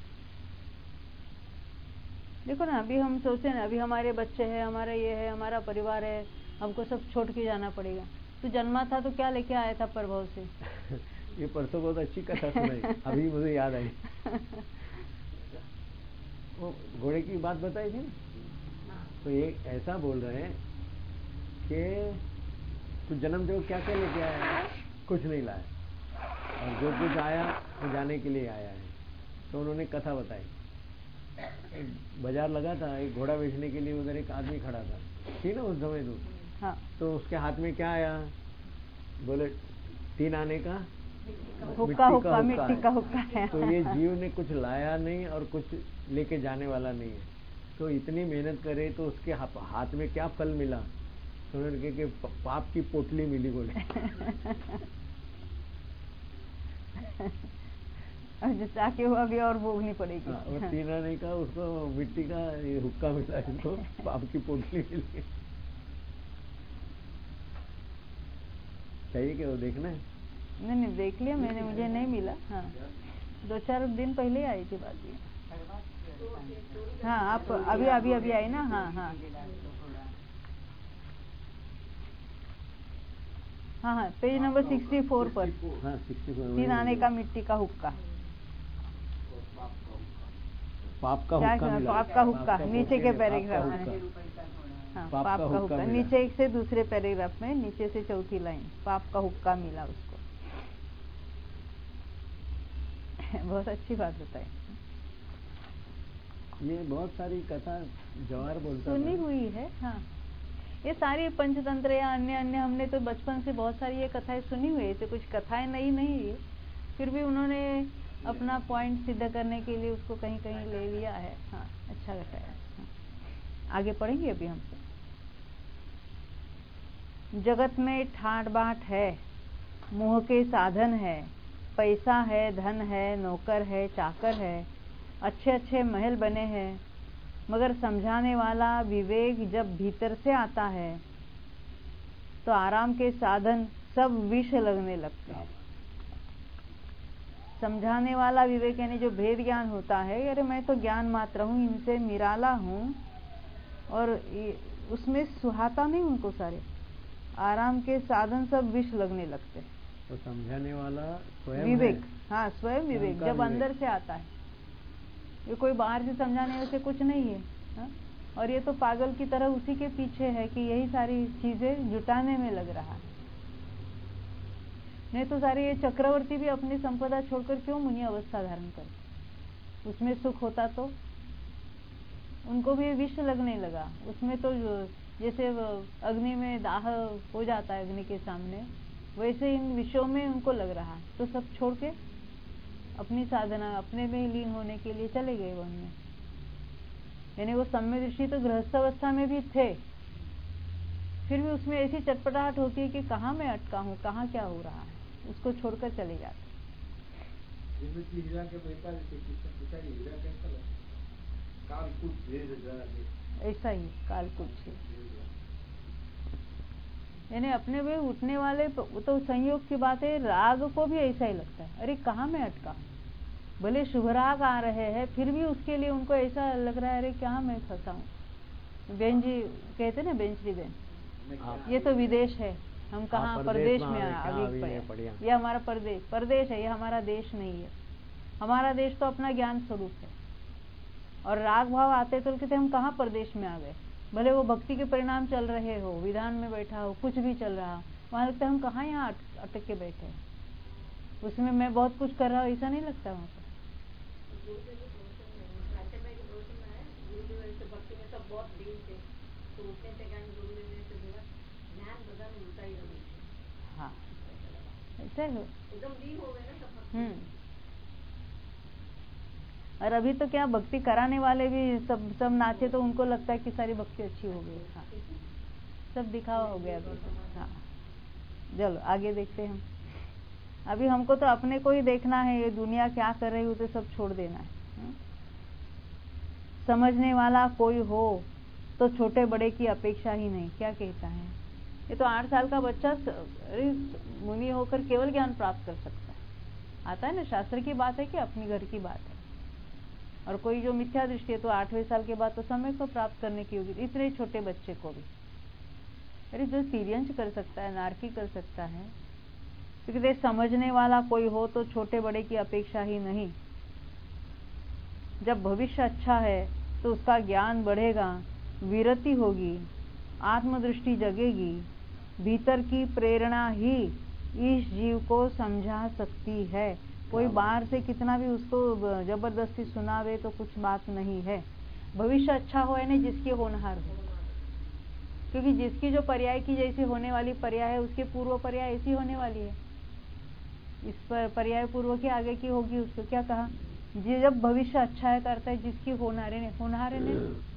देखो ना, अभी हम सोचते हैं ना, अभी हमारे बच्चे हैं, हमारा ये है, हमारा परिवार है, हमको सब छोड़ के जाना पड़ेगा। तो जन्मा था तो क्या लेके आया था प्रभाव से? ये परसों बहुत अच्छी कथा सुनाई, अभी मुझे याद आई। वो घोड़े की बात बताई थी ना, तो ये ऐसा बोल रहे हैं कि तू जन्म जो क्या क्या लेके आया, कुछ नहीं लाया, और जो कुछ आया वो जाने के लिए आया है। तो उन्होंने कथा बताई, एक बाजार लगा था, एक घोड़ा बेचने के लिए उधर एक आदमी खड़ा था, ठीक ना उस समय तो हाँ। तो उसके हाथ में क्या आया, बोले तीन आने का हुक्का, हुक्का, मिट्टी का हुक्का है। तो ये जीव ने कुछ लाया नहीं और कुछ लेके जाने वाला नहीं है, तो इतनी मेहनत करे तो उसके हाथ में क्या फल मिला, तो उन्होंने कहा कि पाप की पोटली मिली। बोले जाके वो अभी और भोगनी पड़ेगी। हाँ, और तीन आने का उसको मिट्टी का ये हुक्का मिला, इसको पाप की पोटली मिली। चाहिए कि वो देखना है? नहीं नहीं, देख लिया मैंने, मुझे नहीं मिला। हाँ, दो चार दिन पहले आई थी बात ये। हाँ, आप अभी अभी अभी आई ना? हाँ हाँ हाँ हाँ, पेज नंबर सिक्सटी फोर पर। हाँ, सिक्सटी फोर। तीन आने का मिट्टी का हुक्का, पाप का हुक्का मिला। पाप का हुक्का नीचे के पैराग्राफ में। हाँ, पाप का हुक्का नीचे एक से दूसरे पैराग्राफ में, नीचे से चौथी लाइन, पाप का हुक्का मिला उसको। बहुत अच्छी बात बताई। ये बहुत सारी कथा जवाहर बोलता सुनी हुई है। हाँ, ये सारी पंचतंत्र या अन्य अन्य हमने तो बचपन से बहुत सारी ये कथाएं सुनी हुई है, तो कुछ कथाएं नई नहीं है, फिर भी उन्होंने अपना पॉइंट सिद्ध करने के लिए उसको कहीं कहीं ले लिया है। हाँ, अच्छा बताया। हाँ, आगे पढ़ेंगे अभी हम। जगत में ठाट बाट है, मोह के साधन है, पैसा है, धन है, नौकर है, चाकर है, अच्छे अच्छे महल बने हैं, मगर समझाने वाला विवेक जब भीतर से आता है तो आराम के साधन सब विष लगने लगते हैं। समझाने वाला विवेक यानी जो भेद ज्ञान होता है, अरे मैं तो ज्ञान मात्र हूँ, इनसे निराला हूँ, और उसमें सुहाता नहीं उनको, सारे आराम के साधन सब विष लगने लगते हैं। तो समझाने वाला स्वयं विवेक, हाँ स्वयं विवेक जब अंदर से आता है, ये कोई बाहर से समझाने से कुछ नहीं है, हा? और ये तो पागल की तरह उसी के पीछे है कि यही सारी चीजें जुटाने में लग रहा है। नहीं तो सारे ये चक्रवर्ती भी अपनी संपदा छोड़कर क्यों मुनि अवस्था धारण करते? उसमें सुख होता तो उनको भी विष लगने लगा। उसमें तो जैसे अग्नि में दाह हो जाता है अग्नि के सामने, वैसे इन विषयों में उनको लग रहा है, तो सब छोड़ के अपनी साधना अपने में ही लीन होने के लिए चले गए वन में। यानी वो सम्यक दृष्टि तो गृहस्थ अवस्था में भी थे, फिर भी उसमें ऐसी चटपटाहट होती है कि कहाँ मैं अटका हूँ, कहाँ क्या हो रहा है, उसको छोड़कर चले जाते। ऐसा ही कालकुट है, यानी अपने में उठने वाले तो संयोग की बात है। राग को भी ऐसा ही लगता है, अरे कहाँ मैं अटका, भले शुभ राग आ रहे हैं फिर भी उसके लिए उनको ऐसा लग रहा है अरे कहाँ मैं फंसा हूँ। बेन जी कहते ना, बेंचरी बेन, ये तो विदेश है, हम कहाँ परदेश में अभी पड़े, ये हमारा परदेश परदेश है, ये हमारा देश नहीं है। हमारा देश तो अपना ज्ञान स्वरूप है। और राग भाव आते तो कहते हम कहाँ परदेश में आ गए, भले वो भक्ति के परिणाम चल रहे हो, विधान में बैठा हो, कुछ भी चल रहा, वहां लगता है हम कहाँ यहाँ अटक के बैठे हैं, उसमें मैं बहुत कुछ कर रहा हूँ, ऐसा नहीं लगता वहां पर। हाँ ऐसा है। हम्म और अभी तो क्या भक्ति कराने वाले भी सब सब नाचे तो उनको लगता है कि सारी भक्ति अच्छी हो गई। हाँ सब दिखावा हो गया अभी। हाँ चलो आगे देखते हैं हम। अभी हमको तो अपने को ही देखना है, ये दुनिया क्या कर रही हो तो सब छोड़ देना है। हुँ? समझने वाला कोई हो तो छोटे बड़े की अपेक्षा ही नहीं। क्या कहता है ये? तो आठ साल का बच्चा मुनि होकर केवल ज्ञान प्राप्त कर सकता है। आता है ना, शास्त्र की बात है कि अपनी घर की बात है। और कोई जो मिथ्या दृष्टि है तो आठवें साल के बाद तो समय को प्राप्त करने की होगी, इतने छोटे बच्चे को भी। अरे जो तिर्यंच कर सकता है, नारकी कर सकता है, क्योंकि समझने वाला कोई हो तो छोटे बड़े की अपेक्षा ही नहीं। जब भविष्य अच्छा है तो उसका ज्ञान बढ़ेगा, विरति होगी, आत्मदृष्टि जगेगी, भीतर की प्रेरणा ही इस जीव को समझा सकती है। कोई बाहर से कितना भी उसको जबरदस्ती सुनावे तो कुछ बात नहीं है। भविष्य अच्छा हो यानी जिसकी होनहार हो, क्योंकि जिसकी जो पर्याय की जैसी होने वाली पर्याय है उसके पूर्व पर्याय ऐसी होने वाली है। इस पर पर्याय पूर्व के आगे की होगी। उसको क्या कहा, जब भविष्य अच्छा है करता है जिसकी होनहार है होनहार है।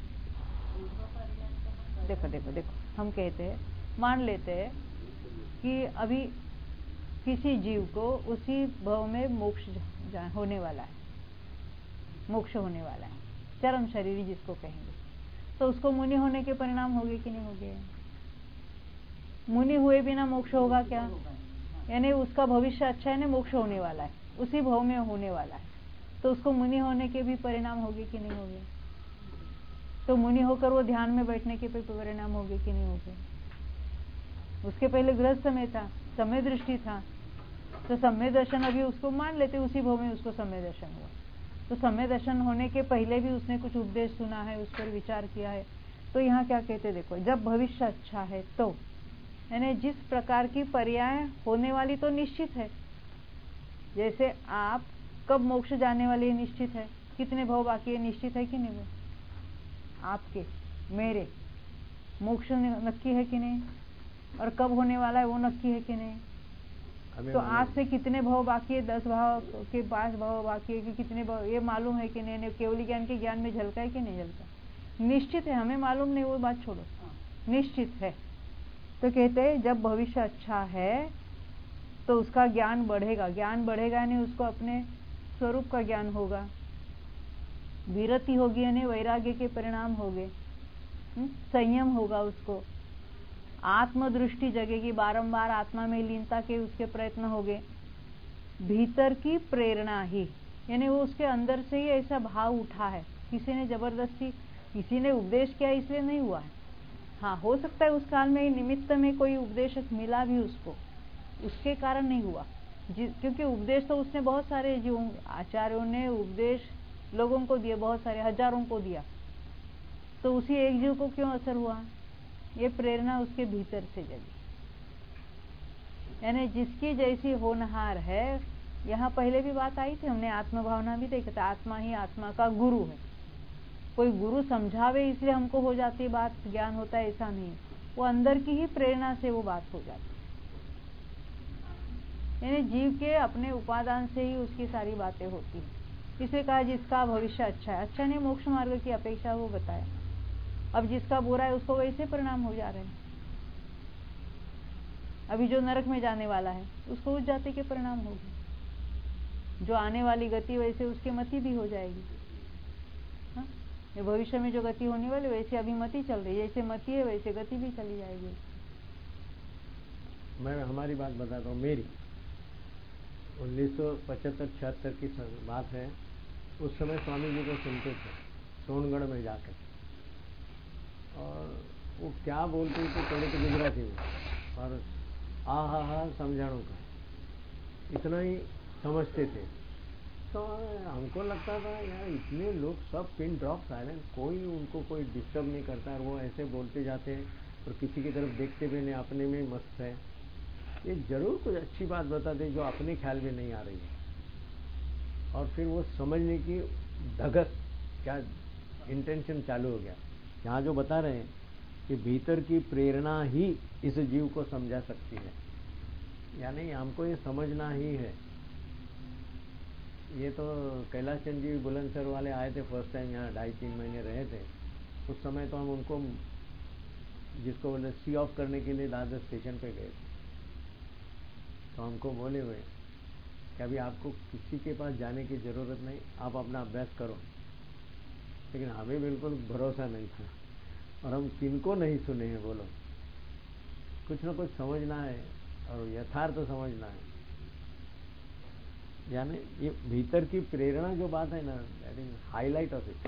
देखो देखो देखो हम कहते हैं, मान लेते हैं कि अभी किसी जीव को उसी भव में मोक्ष होने वाला है, मोक्ष होने वाला है, चरम शरीरी जिसको कहेंगे, तो उसको मुनि होने के परिणाम होंगे कि नहीं होंगे? मुनि हुए बिना मोक्ष होगा क्या? यानी उसका भविष्य अच्छा है ना, मोक्ष होने वाला है, उसी भव में होने वाला है, तो उसको मुनि होने के भी परिणाम होंगे कि नहीं होंगे? तो मुनि होकर वो ध्यान में बैठने के भी परिणाम होंगे कि नहीं होंगे? उसके पहले गृहस्थ में था, समय दृष्टि था, तो समय दर्शन अभी उसको मान लेते उसी भव में उसको समय दर्शन हुआ। तो समय दर्शन होने के पहले भी उसने कुछ उपदेश सुना है, उस पर विचार किया है। तो यहाँ क्या कहते देखो, जब भविष्य अच्छा है तो, यानी जिस प्रकार की पर्याय होने वाली तो निश्चित है। जैसे आप कब मोक्ष जाने वाले निश्चित है, कितने भव बाकी है निश्चित है कि नहीं? वो आपके मेरे मोक्ष नक्की है कि नहीं, और कब होने वाला है वो नक्की है कि नहीं? तो आज से कितने भाव बाकी है, दस भाव के पांच भाव बाकी है कि कितने भाव, ये मालूम है कि नहीं? केवली ज्ञान के ज्ञान में झलका है कि नहीं झलका? निश्चित है, हमें मालूम नहीं वो बात छोड़ो, निश्चित है। तो कहते हैं जब भविष्य अच्छा है तो उसका ज्ञान बढ़ेगा। ज्ञान बढ़ेगा यानी उसको अपने स्वरूप का ज्ञान होगा, विरति होगी यानी वैराग्य के परिणाम होंगे, संयम होगा उसको, आत्मदृष्टि जगेगी, बारंबार आत्मा में लीनता के उसके प्रयत्न होंगे, भीतर की प्रेरणा ही यानी वो उसके अंदर से ही ऐसा भाव उठा है, किसी ने जबरदस्ती, किसी ने उपदेश किया इसलिए नहीं हुआ है। हाँ, हो सकता है उस काल में निमित्त में कोई उपदेशक मिला भी उसको, उसके कारण नहीं हुआ, क्योंकि उपदेश तो उसने बहुत सारे जीवों आचार्यों ने उपदेश लोगों को दिए, बहुत सारे हजारों को दिया, तो उसी एक जीव को क्यों असर हुआ? ये प्रेरणा उसके भीतर से जगी, यानी जिसकी जैसी होनहार है। यहाँ पहले भी बात आई थी, हमने आत्मभावना भी देखा था, आत्मा ही आत्मा का गुरु है। कोई गुरु समझावे इसलिए हमको हो जाती बात, ज्ञान होता है ऐसा नहीं, वो अंदर की ही प्रेरणा से वो बात हो जाती है, यानी जीव के अपने उपादान से ही उसकी सारी बातें होती है। इसलिए कहा जिसका भविष्य अच्छा है, अच्छा नहीं मोक्ष मार्ग की अपेक्षा वो बताया। अब जिसका बुरा है उसको वैसे परिणाम हो जा रहे हैं। अभी जो नरक में जाने वाला है उसको उस जाति के परिणाम होगी, जो आने वाली गति वैसे उसकी मति भी हो जाएगी। हाँ? ये भविष्य में जो गति होने वाली वैसे अभी मति चल रही है, जैसे मति है वैसे गति भी चली जाएगी। मैं हमारी बात बताता हूँ, मेरी उन्नीस सौ पचहत्तर छिहत्तर की बात है। उस समय स्वामी जी को सुनते थे सोनगढ़ में जाकर, और वो क्या बोलते थे पहले तो गुजराती में, और आ हा हा समझाणों का इतना ही समझते थे। तो हमको लगता था यार इतने लोग सब पिन ड्रॉप साइलेंट, कोई उनको कोई डिस्टर्ब नहीं करता, और वो ऐसे बोलते जाते हैं और किसी की तरफ देखते भी नहीं, अपने में मस्त है। ये जरूर कुछ अच्छी बात बताते जो अपने ख्याल में नहीं आ रही है। और फिर वो समझने की धगस, क्या इंटेंशन चालू हो गया। यहाँ जो बता रहे हैं कि भीतर की प्रेरणा ही इस जीव को समझा सकती है, यानी हमको ये समझना ही है। ये तो कैलाश चंद जी बुलंदशहर वाले आए थे फर्स्ट टाइम यहाँ, ढाई तीन महीने रहे थे। उस समय तो हम उनको जिसको बोले सी ऑफ करने के लिए दादर स्टेशन पे गए थे। तो हमको बोले हुए कि अभी आपको किसी के पास जाने की ज़रूरत नहीं, आप अपना अभ्यास करो। लेकिन हमें बिल्कुल भरोसा नहीं था, और हम किनको नहीं सुने हैं बोलो। कुछ ना कुछ समझना है और यथार्थ समझना है, यानी ये भीतर की प्रेरणा जो बात है ना, that is highlight of it.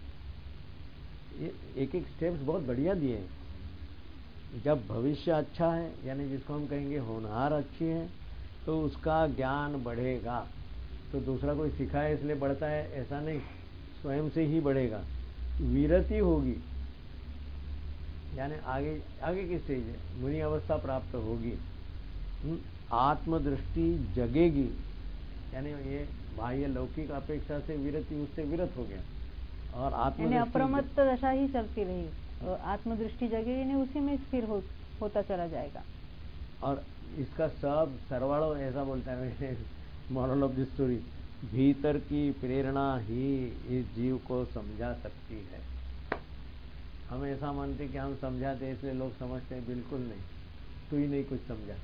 ये एक एक स्टेप्स बहुत बढ़िया दिए हैं। जब भविष्य अच्छा है, यानी जिसको हम कहेंगे होनहार अच्छी है, तो उसका ज्ञान बढ़ेगा। तो दूसरा कोई सिखाए इसलिए बढ़ता है ऐसा नहीं, स्वयं से ही बढ़ेगा। विरति होगी, यानी आगे आगे की स्टेज है, मुनि अवस्था प्राप्त होगी, आत्मदृष्टि जगेगी, यानी ये बाह्य लौकिक अपेक्षा से विरति उससे विरत हो गया, और आत्मदृष्टि अप्रमत्त दशा ही चलती रही, और आत्मदृष्टि जगेगी नहीं, उसी में स्थिर हो, होता चला जाएगा। और इसका सब सरवाड़ो ऐसा बोलता है मॉरल ऑफ द स्टोरी, भीतर की प्रेरणा ही इस जीव को समझा सकती है। हम ऐसा मानते कि हम समझाते इसलिए लोग समझते हैं, बिल्कुल नहीं, तू ही नहीं कुछ समझा।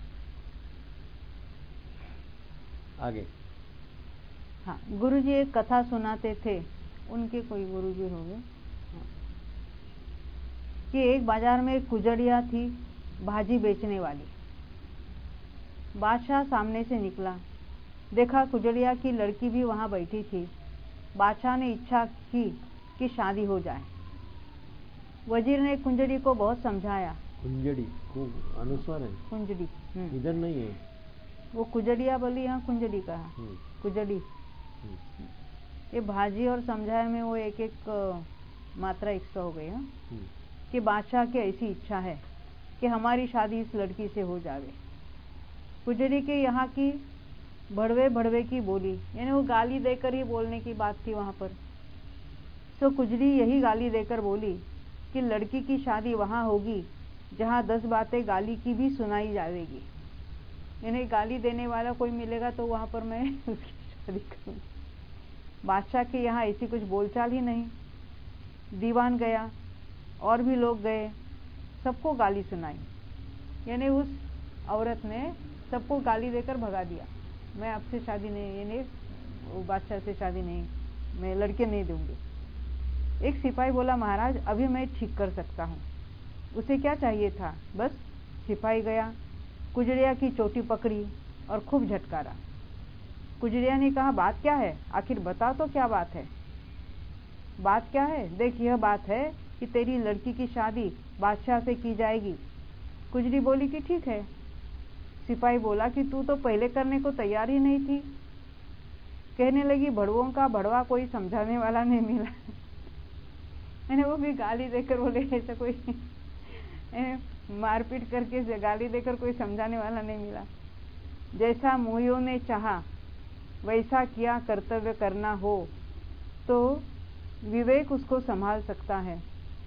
आगे। हाँ, गुरुजी एक कथा सुनाते थे, उनके कोई गुरुजी हो गए, कि एक बाजार में एक कुजड़िया थी भाजी बेचने वाली। बादशाह सामने से निकला, देखा कुजड़िया की लड़की भी वहां बैठी थी। बादशाह ने इच्छा की कि शादी हो जाए। वजीर ने कुंजड़ी को बहुत समझाया। कुंजड़ी को अनुस्वार है, कुंजड़ी इधर नहीं है, वो कुजड़िया बोली, यहाँ कुंजड़ी कहा, कुजड़ी। ये भाजी और समझाया में वो एक एक मात्रा एक्स्ट्रा हो गई है, कि बादशाह की ऐसी इच्छा है कि हमारी शादी इस लड़की से हो जावे। कुजड़ी के यहाँ की भड़वे भड़वे की बोली, यानी वो गाली देकर ही बोलने की बात थी वहां पर। तो कुजड़ी यही गाली देकर बोली कि लड़की की शादी वहां होगी जहां दस बातें गाली की भी सुनाई जाएगी, यानी गाली देने वाला कोई मिलेगा तो वहां पर मैं उसकी शादी करूंगी। बादशाह के यहाँ ऐसी कुछ बोलचाल ही नहीं। दीवान गया और भी लोग गए, सबको गाली सुनाई, यानी उस औरत ने सबको गाली देकर भगा दिया, मैं आपसे शादी नहीं, यानी वो बादशाह से शादी नहीं मैं लड़के नहीं दूंगी। एक सिपाही बोला, महाराज अभी मैं ठीक कर सकता हूँ। उसे क्या चाहिए था? बस सिपाही गया, कुजड़िया की चोटी पकड़ी और खूब झटकारा। कुजड़िया ने कहा, बात क्या है? आखिर बता तो क्या बात है? बात क्या है? देख, यह बात है कि तेरी लड़की की शादी बादशाह से की जाएगी। कुजड़ी बोली कि ठीक है। सिपाही बोला कि तू तो पहले करने को तैयार ही नहीं थी। कहने लगी, भड़वों का भड़वा कोई समझाने वाला नहीं मिला। मैंने वो भी गाली देकर बोले, ऐसा कोई मारपीट करके गाली देकर कोई समझाने वाला नहीं मिला। जैसा मोहियों ने चाहा वैसा किया कर्तव्य करना हो तो विवेक उसको संभाल सकता है,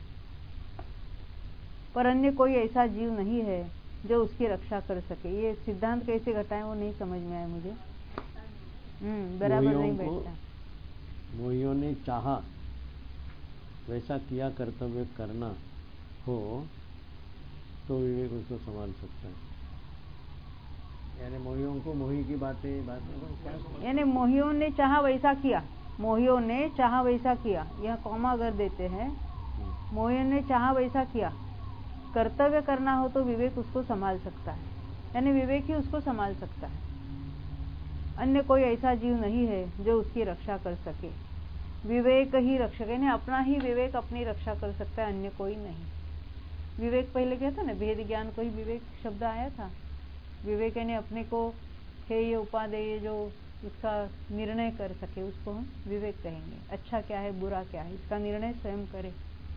पर अन्य कोई ऐसा जीव नहीं है जो उसकी रक्षा कर सके। ये सिद्धांत कैसे घटाएं वो नहीं समझ में आया मुझे। हम्म बराबर नहीं बैठता। मोहियों ने चाहा वैसा किया कर्तव्य करना हो तो विवेक उसको संभाल सकता है। यानी मोहियों को मोही की बातें बातें यानी मोहियों ने चाहा वैसा किया, मोहियों ने चाहा वैसा किया, यह कॉमा अगर देते हैं, मोहियों ने चाहा वैसा किया, कर्तव्य करना हो तो विवेक उसको संभाल सकता है। यानी विवेक ही उसको संभाल सकता है, अन्य कोई ऐसा जीव नहीं है जो उसकी रक्षा कर सके। विवेक ही रक्षक, यानी अपना ही विवेक अपनी रक्षा कर सकता है, अन्य कोई नहीं। विवेक पहले क्या था ना, भेद ज्ञान को ही विवेक शब्द आया था। विवेक यानी अपने को हेय उपादेय जो उसका निर्णय कर सके उसको हम विवेक कहेंगे। अच्छा क्या है बुरा क्या है इसका निर्णय स्वयं करे।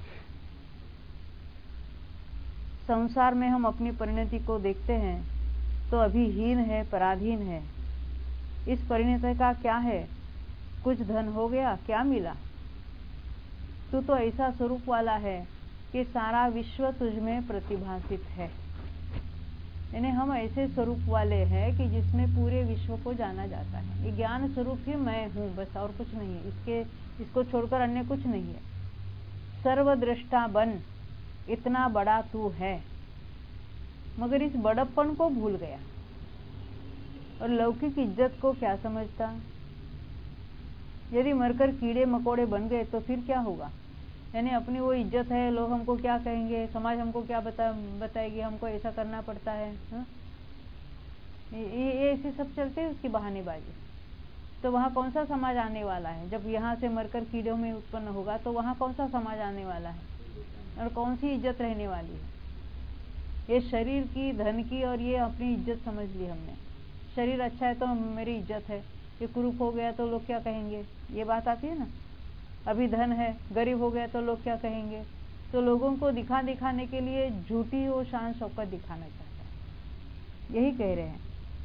संसार में हम अपनी परिणति को देखते हैं तो अभी हीन है, पराधीन है। इस परिणति का क्या है? कुछ धन हो गया, क्या मिला? तू तो ऐसा स्वरूप वाला है कि सारा विश्व तुझ में प्रतिभासित है। यानी हम ऐसे स्वरूप वाले हैं कि जिसमें पूरे विश्व को जाना जाता है। ये ज्ञान स्वरूप ही मैं हूँ, बस और कुछ नहीं है। इसके इसको छोड़कर अन्य कुछ नहीं है। सर्वदृष्टा बन, इतना बड़ा तू है, मगर इस बड़प्पन को भूल गया और लौकिक इज्जत को क्या समझता। यदि मरकर कीड़े मकोड़े बन गए तो फिर क्या होगा? यानी अपनी वो इज्जत है, लोग हमको क्या कहेंगे, समाज हमको क्या बता बताएगी, हमको ऐसा करना पड़ता है। हा? ये ये ऐसे सब चलते हैं उसकी बहानेबाजी। तो वहाँ कौन सा समाज आने वाला है? जब यहाँ से मरकर कीड़ों में उत्पन्न होगा तो वहाँ कौन सा समाज आने वाला है और कौन सी इज्जत रहने वाली है? ये शरीर की, धन की और ये अपनी इज्जत समझ ली हमने। शरीर अच्छा है तो मेरी इज्जत है, ये कुरूप हो गया तो लोग क्या कहेंगे, ये बात आती है ना। अभी धन है, गरीब हो गया तो लोग क्या कहेंगे। तो लोगों को दिखा दिखाने के लिए झूठी वो शान शौकत दिखाना चाहता है, यही कह रहे हैं।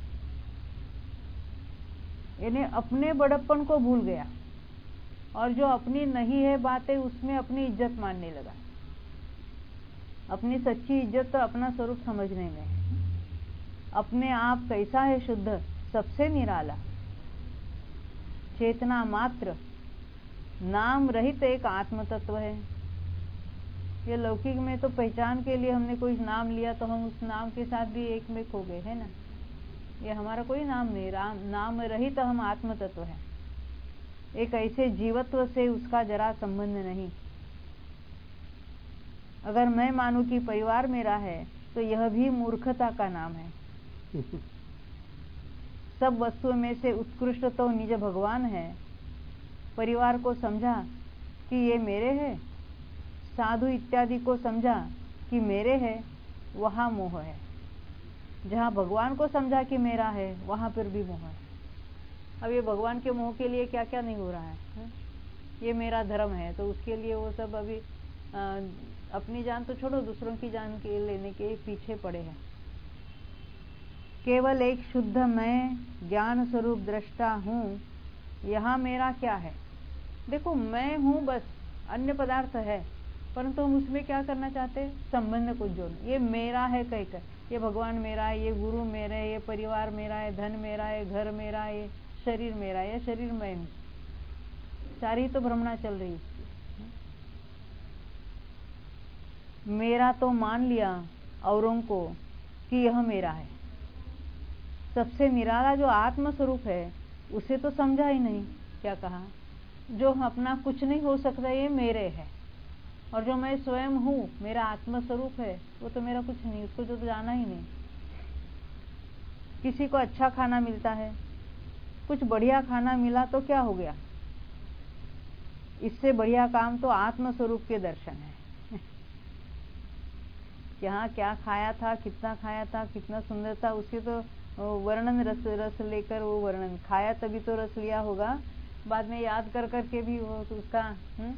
यानी अपने बड़प्पन को भूल गया और जो अपनी नहीं है बातें उसमें अपनी इज्जत मानने लगा। अपनी सच्ची इज्जत तो अपना स्वरूप समझने में है। अपने आप कैसा है शुद्ध, सबसे निराला, चेतना मात्र, नाम रहित एक आत्म तत्व है। ये लौकिक में तो पहचान के लिए हमने कोई नाम लिया तो हम उस नाम के साथ भी एक में खो गए, है ना। ये हमारा कोई नाम नहीं, राम नाम रहित तो हम आत्म तत्व है। एक ऐसे जीवत्व से उसका जरा संबंध नहीं। अगर मैं मानूं कि परिवार मेरा है तो यह भी मूर्खता का नाम है। सब वस्तुओं में से उत्कृष्ट तो निज भगवान है। परिवार को समझा कि ये मेरे है, साधु इत्यादि को समझा कि मेरे है, वहाँ मोह है। जहाँ भगवान को समझा कि मेरा है वहाँ पर भी मोह है। अब ये भगवान के मोह के लिए क्या क्या नहीं हो रहा है, है? ये मेरा धर्म है तो उसके लिए वो सब अभी आ, अपनी जान तो छोड़ो, दूसरों की जान के लेने के पीछे पड़े हैं। केवल एक शुद्ध मैं ज्ञान स्वरूप दृष्टा हूँ, यहाँ मेरा क्या है। देखो मैं हूँ बस, अन्य पदार्थ है, परंतु हम उसमें क्या करना चाहते हैं, संबंध को जोड़ना। ये मेरा है कहकर, ये भगवान मेरा है, ये गुरु मेरा है, ये परिवार मेरा है, धन मेरा है, घर मेरा है, शरीर मेरा है, शरीर मैं हूँ। सारी तो भ्रमणा चल रही है। मेरा तो मान लिया औरों को कि यह मेरा है। सबसे निराला जो आत्म स्वरूप है उसे तो समझा ही नहीं। क्या कहा, जो अपना कुछ नहीं हो सकता ये मेरे है, और जो मैं स्वयं हूँ मेरा आत्म स्वरूप है वो तो मेरा कुछ नहीं, उसको जो तो जाना ही नहीं। किसी को अच्छा खाना मिलता है, कुछ बढ़िया खाना मिला तो क्या हो गया, इससे बढ़िया काम तो आत्म स्वरूप के दर्शन है। यहाँ क्या खाया था, कितना खाया था, कितना सुंदर था, उसके तो वर्णन रस रस लेकर वो वर्णन खाया तभी तो रस लिया होगा, बाद में याद कर करके भी वो तो उसका हुँ?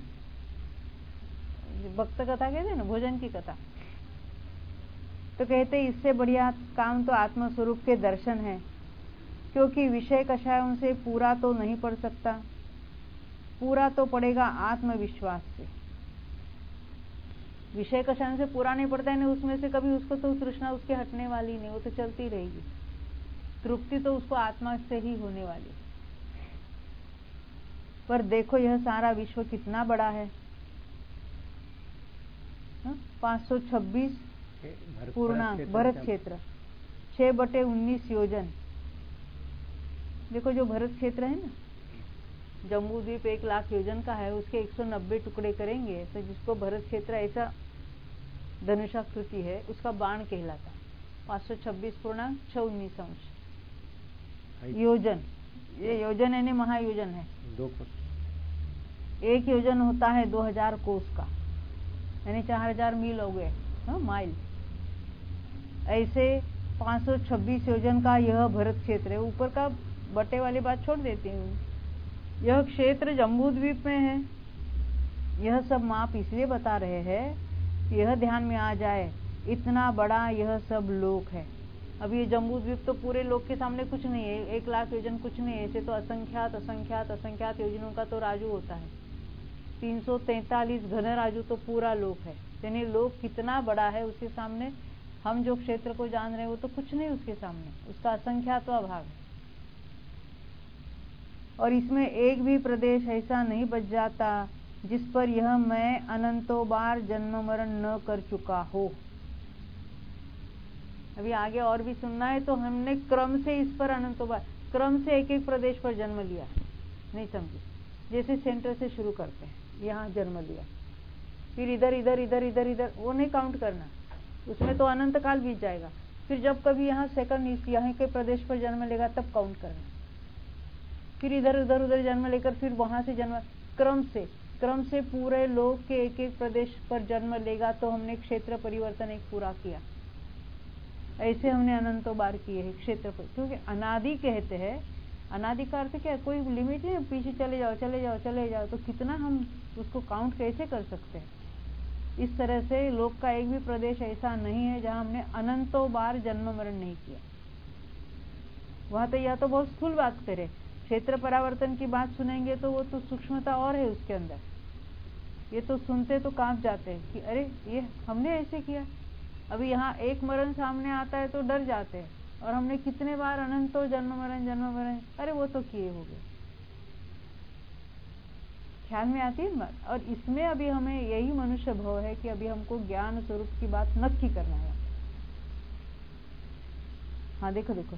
भक्त कथा कहते हैं ना, भोजन की कथा, तो कहते इससे बढ़िया काम तो आत्म स्वरूप के दर्शन है, क्योंकि विषय कषायों से पूरा तो नहीं पड़ सकता, पूरा तो पड़ेगा आत्मविश्वास से। विषय कषायों से पूरा नहीं पड़ता है नहीं, उसमें से कभी उसको तो तृष्णा उसके हटने वाली नहीं, वो तो चलती रहेगी, तृप्ति तो उसको आत्मा से ही होने वाली। पर देखो यह सारा विश्व कितना बड़ा है, पाँच सौ छब्बीस पूर्णांक भरत क्षेत्र, छह बटे उन्नीस योजन। देखो जो भरत क्षेत्र है ना, जम्बू द्वीप एक लाख योजन का है, उसके एक सौ नब्बे टुकड़े करेंगे तो जिसको भरत क्षेत्र ऐसा धनुषाकृति है उसका बाण कहलाता। पाँच सौ छब्बीस पूर्णांक छह उन्नीस अंश योजन, ये योजन यानी महायोजन है। दो एक योजन होता है दो हजार कोस का, यानी चार हजार मील हो गए माइल। ऐसे पाँच सौ छब्बीस योजन का यह भरत क्षेत्र है। ऊपर का बटे वाली बात छोड़ देती हूँ, यह क्षेत्र जम्बू द्वीप में है। यह सब माप इसलिए बता रहे हैं, यह ध्यान में आ जाए इतना बड़ा यह सब लोक है। अब ये जम्बू द्वीप तो पूरे लोक के सामने कुछ नहीं है, एक लाख योजन कुछ नहीं है, ऐसे तो असंख्यात असंख्यात असंख्यात योजनों का तो राजू होता है। तीन सौ तैतालीस घन राजू तो पूरा लोक है, यानी लोक कितना बड़ा है उसके सामने हम जो क्षेत्र को जान रहे हैं वो तो कुछ नहीं उसके सामने, उसका असंख्यात भाग है। और इसमें एक भी प्रदेश ऐसा नहीं बच जाता जिस पर यह मैं अनंतों बार जन्म मरण न कर चुका हो। अभी आगे और भी सुनना है तो हमने क्रम से इस पर अनंतों बार, क्रम से एक एक प्रदेश पर जन्म लिया, नहीं समझे? जैसे सेंटर से शुरू करते हैं, यहाँ जन्म लिया, फिर इधर इधर इधर इधर इधर, वो नहीं काउंट करना, उसमें तो अनंत काल बीत जाएगा। फिर जब कभी यहाँ सेकंड यहाँ के प्रदेश पर जन्म लेगा तब काउंट करना, फिर इधर उधर उधर जन्म लेकर फिर वहां से जन्म, क्रम से क्रम से पूरे लोक के एक एक प्रदेश पर जन्म लेगा तो हमने क्षेत्र परिवर्तन एक पूरा किया। ऐसे हमने अनंतों बार किए हैं क्षेत्र पर, क्योंकि अनादि कहते हैं। अनादि का अर्थ क्या है, कोई लिमिट नहीं, पीछे चले जाओ चले जाओ चले जाओ, तो कितना हम उसको काउंट कैसे कर सकते हैं? इस तरह से लोक का एक भी प्रदेश ऐसा नहीं है जहां हमने अनंतों बार जन्म मरण नहीं किया। वहां तो या तो बहुत स्थूल बात करे, क्षेत्र परावर्तन की बात सुनेंगे तो वो तो सूक्ष्मता और है उसके अंदर, ये तो सुनते तो कांप जाते हैं कि अरे ये हमने ऐसे किया। अभी यहाँ एक मरण सामने आता है तो डर जाते हैं, और हमने कितने बार अनंतों जन्म मरण जन्म मरण, अरे वो तो किए हो गए। ख्याल में आती है बात। और इसमें अभी हमें यही मनुष्य भाव है कि अभी हमको ज्ञान स्वरूप की बात नक्की करना है। हाँ देखो देखो,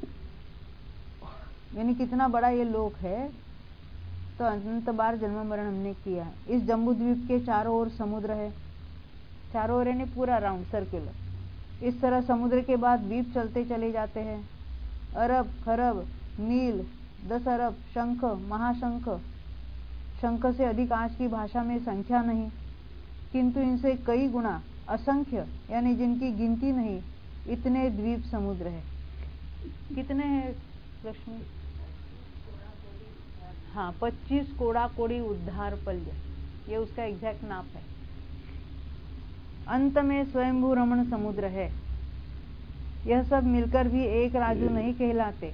यानी कितना बड़ा ये लोक है, तो अनंत बार जन्म मरण हमने किया है। इस जम्बू द्वीप के चारों ओर समुद्र है, चारों ओर यानी पूरा राउंड सर्कुलर। इस तरह समुद्र के बाद द्वीप चलते चले जाते हैं, अरब खरब नील दस अरब शंख महाशंख, शंख से अधिक आज की भाषा में संख्या नहीं, किंतु इनसे कई गुना असंख्य यानी जिनकी गिनती नहीं, इतने द्वीप समुद्र है। कितने हैं लक्ष्मी? हाँ, पच्चीस कोड़ा कोड़ी उद्धार पल्य, ये उसका एग्जैक्ट नाप है। अंत में स्वयंभू रमण समुद्र है। यह सब मिलकर भी एक राजू नहीं कहलाते।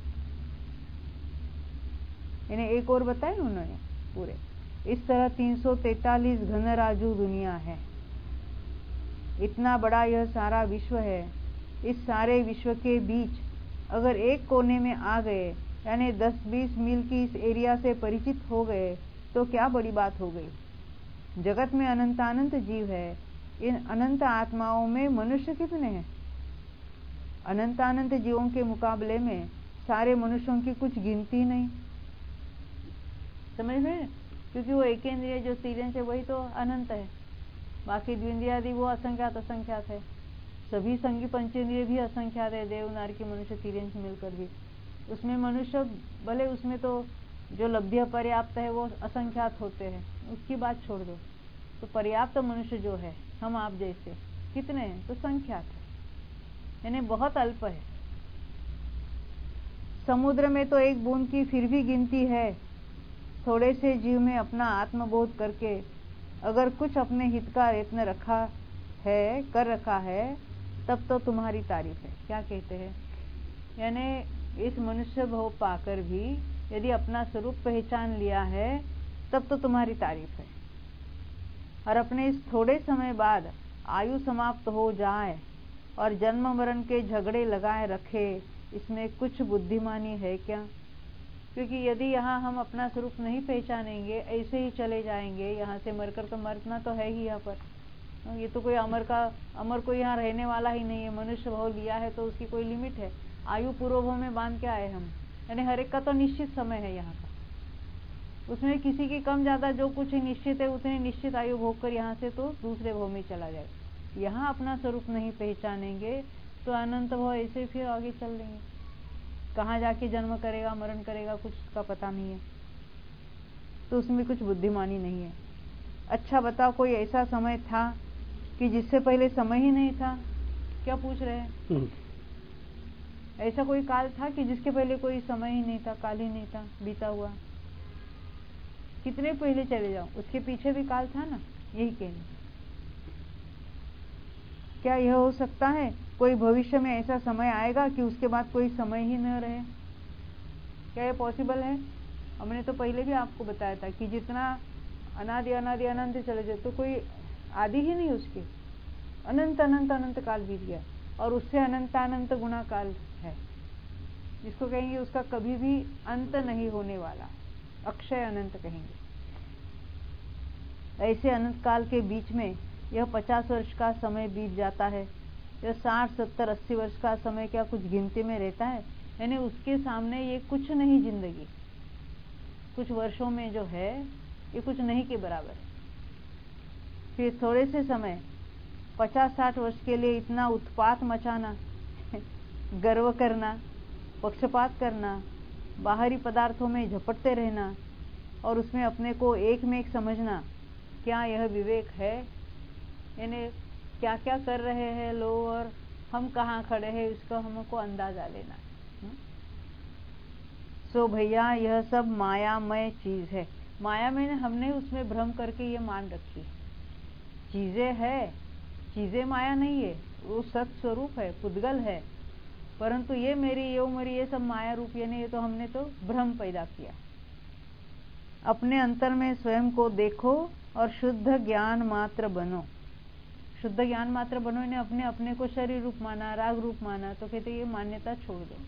इन्हें एक और बताए उन्होंने पूरे। इस तरह तीन सौ तैतालीस घन राजू दुनिया है। इतना बड़ा यह सारा विश्व है। इस सारे विश्व के बीच अगर एक कोने में आ गए, यानी दस बीस मील की इस एरिया से परिचित हो गए, तो क्या बड़ी बात हो गई। जगत में अनंत अनंत जीव है। इन अनंत आत्माओं में मनुष्य कितने हैं? अनंत अनंत जीवों के मुकाबले में सारे मनुष्यों की कुछ गिनती नहीं। समझ में? क्योंकि वो एक इंद्रिय जो तीन है वही तो अनंत है, बाकी द्विंद्रियादि वो असंख्यात असंख्यात है। सभी संगी पंचेंद्रिय भी असंख्यात है, देव नार की मनुष्य तीन मिलकर भी। उसमें मनुष्य भले उसमें तो जो लभ्य पर्याप्त है वो असंख्यात होते हैं, उसकी बात छोड़ दो। तो पर्याप्त मनुष्य जो है हम आप जैसे कितने हैं? तो संख्यात है, यानी बहुत अल्प है। समुद्र में तो एक बूंद की फिर भी गिनती है। थोड़े से जीव में अपना आत्मबोध करके अगर कुछ अपने हित का यत्न रखा है कर रखा है तब तो तुम्हारी तारीफ है। क्या कहते हैं? यानी इस मनुष्य भव पाकर भी यदि अपना स्वरूप पहचान लिया है तब तो तुम्हारी तारीफ है। और अपने इस थोड़े समय बाद आयु समाप्त हो जाए और जन्म मरण के झगड़े लगाए रखे, इसमें कुछ बुद्धिमानी है क्या? क्योंकि यदि यहाँ हम अपना स्वरूप नहीं पहचानेंगे, ऐसे ही चले जाएंगे, यहाँ से मरकर तो मरना तो है ही यहाँ पर। ये तो कोई अमर का अमर कोई यहाँ रहने वाला ही नहीं है। मनुष्य भाव लिया है तो उसकी कोई लिमिट है। आयु पूर्वभाव में बांध के आए हम, यानी हर एक का तो निश्चित समय है यहाँ का। उसमें किसी की कम ज्यादा जो कुछ निश्चित है उतने निश्चित आयु भोग कर यहाँ से तो दूसरे भाव में चला जाए। यहाँ अपना स्वरूप नहीं पहचानेंगे तो अनंत भाव ऐसे फिर आगे चल देंगे। कहाँ जाके जन्म करेगा मरण करेगा कुछ का पता नहीं है, तो उसमें कुछ बुद्धिमानी नहीं है। अच्छा बताओ, कोई ऐसा समय था कि जिससे पहले समय ही नहीं था? क्या पूछ रहे हैं? ऐसा कोई काल था कि जिसके पहले कोई समय ही नहीं था, काल ही नहीं था बीता हुआ? कितने पहले चले जाओ, उसके पीछे भी काल था ना, यही कहना। क्या यह हो सकता है कोई भविष्य में ऐसा समय आएगा कि उसके बाद कोई समय ही न रहे? क्या ये पॉसिबल है? हमने तो पहले भी आपको बताया था कि जितना अनादि अनादि अनंत चले जाए तो कोई आदि ही नहीं उसके, अनंत अनंत अनंत काल बीत गया और उससे अनंत अनंत गुना काल है, जिसको कहेंगे उसका कभी भी अंत नहीं होने वाला, अक्षय अनंत कहेंगे। ऐसे अनंत काल के बीच में यह पचास वर्ष का समय बीत जाता है, यह साठ सत्तर अस्सी वर्ष का समय क्या कुछ गिनती में रहता है? यानी उसके सामने ये कुछ नहीं, जिंदगी कुछ वर्षों में जो है ये कुछ नहीं के बराबर है। फिर थोड़े से समय पचास साठ वर्ष के लिए इतना उत्पात मचाना, गर्व करना, पक्षपात करना, बाहरी पदार्थों में झपटते रहना और उसमें अपने को एक में एक समझना, क्या यह विवेक है? यानी क्या क्या कर रहे हैं लोग और हम कहाँ खड़े हैं इसका हमको अंदाजा लेना। सो भैया यह सब मायामय चीज है। माया में हमने उसमें भ्रम करके ये मान रखी है, चीजें है, चीजें माया नहीं है, वो सत स्वरूप है, पुद्गल है, परंतु ये मेरी ये उमरी ये सब माया रूप ये नहीं, ये तो हमने तो भ्रम पैदा किया। अपने अंतर में स्वयं को देखो और शुद्ध ज्ञान मात्र बनो। शुद्ध ज्ञान मात्र बनो ने अपने अपने को शरीर रूप माना, राग रूप माना, तो कहते ये मान्यता छोड़ दो।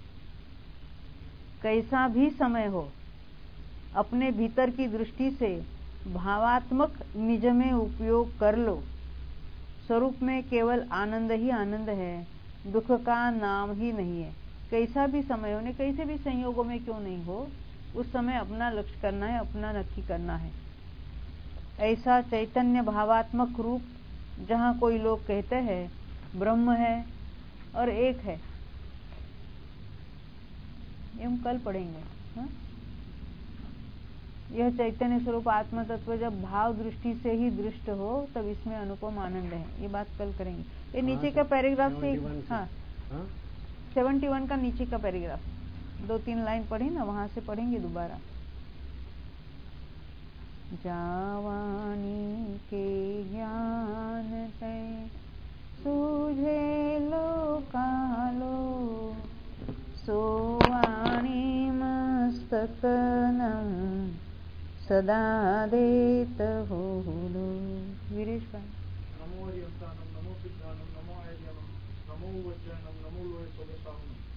कैसा भी समय हो, अपने भीतर की दृष्टि से भावात्मक निज में उपयोग कर लो। स्वरूप में केवल आनंद ही आनंद है, दुख का नाम ही नहीं है। कैसा भी समय हो, ने कैसे भी संयोगों में क्यों नहीं हो, उस समय अपना लक्ष्य करना है, अपना नक्की करना है। ऐसा चैतन्य भावात्मक रूप जहाँ कोई लोग कहते हैं ब्रह्म है और एक है, ये हम कल पढ़ेंगे। हा? यह चैतन्य स्वरूप आत्म तत्व जब भाव दृष्टि से ही दृष्ट हो तब इसमें अनुपम आनंद है। ये बात कल करेंगे। ये नीचे का पैराग्राफ से, हाँ सेवेंटी वन का नीचे का पैराग्राफ, दो तीन लाइन पढ़ी ना, वहां से पढ़ेंगे दोबारा। जावानी के ज्ञान ते सूझे लो कालो, सोवाणी मस्तकनम सदा देत होलो। वीरेश भाई। नमो हरियंतानम, नमो सिद्धानम, नमो आयर्यनम, नमो वज्रनम, नमो लोहे सोगसाहनम।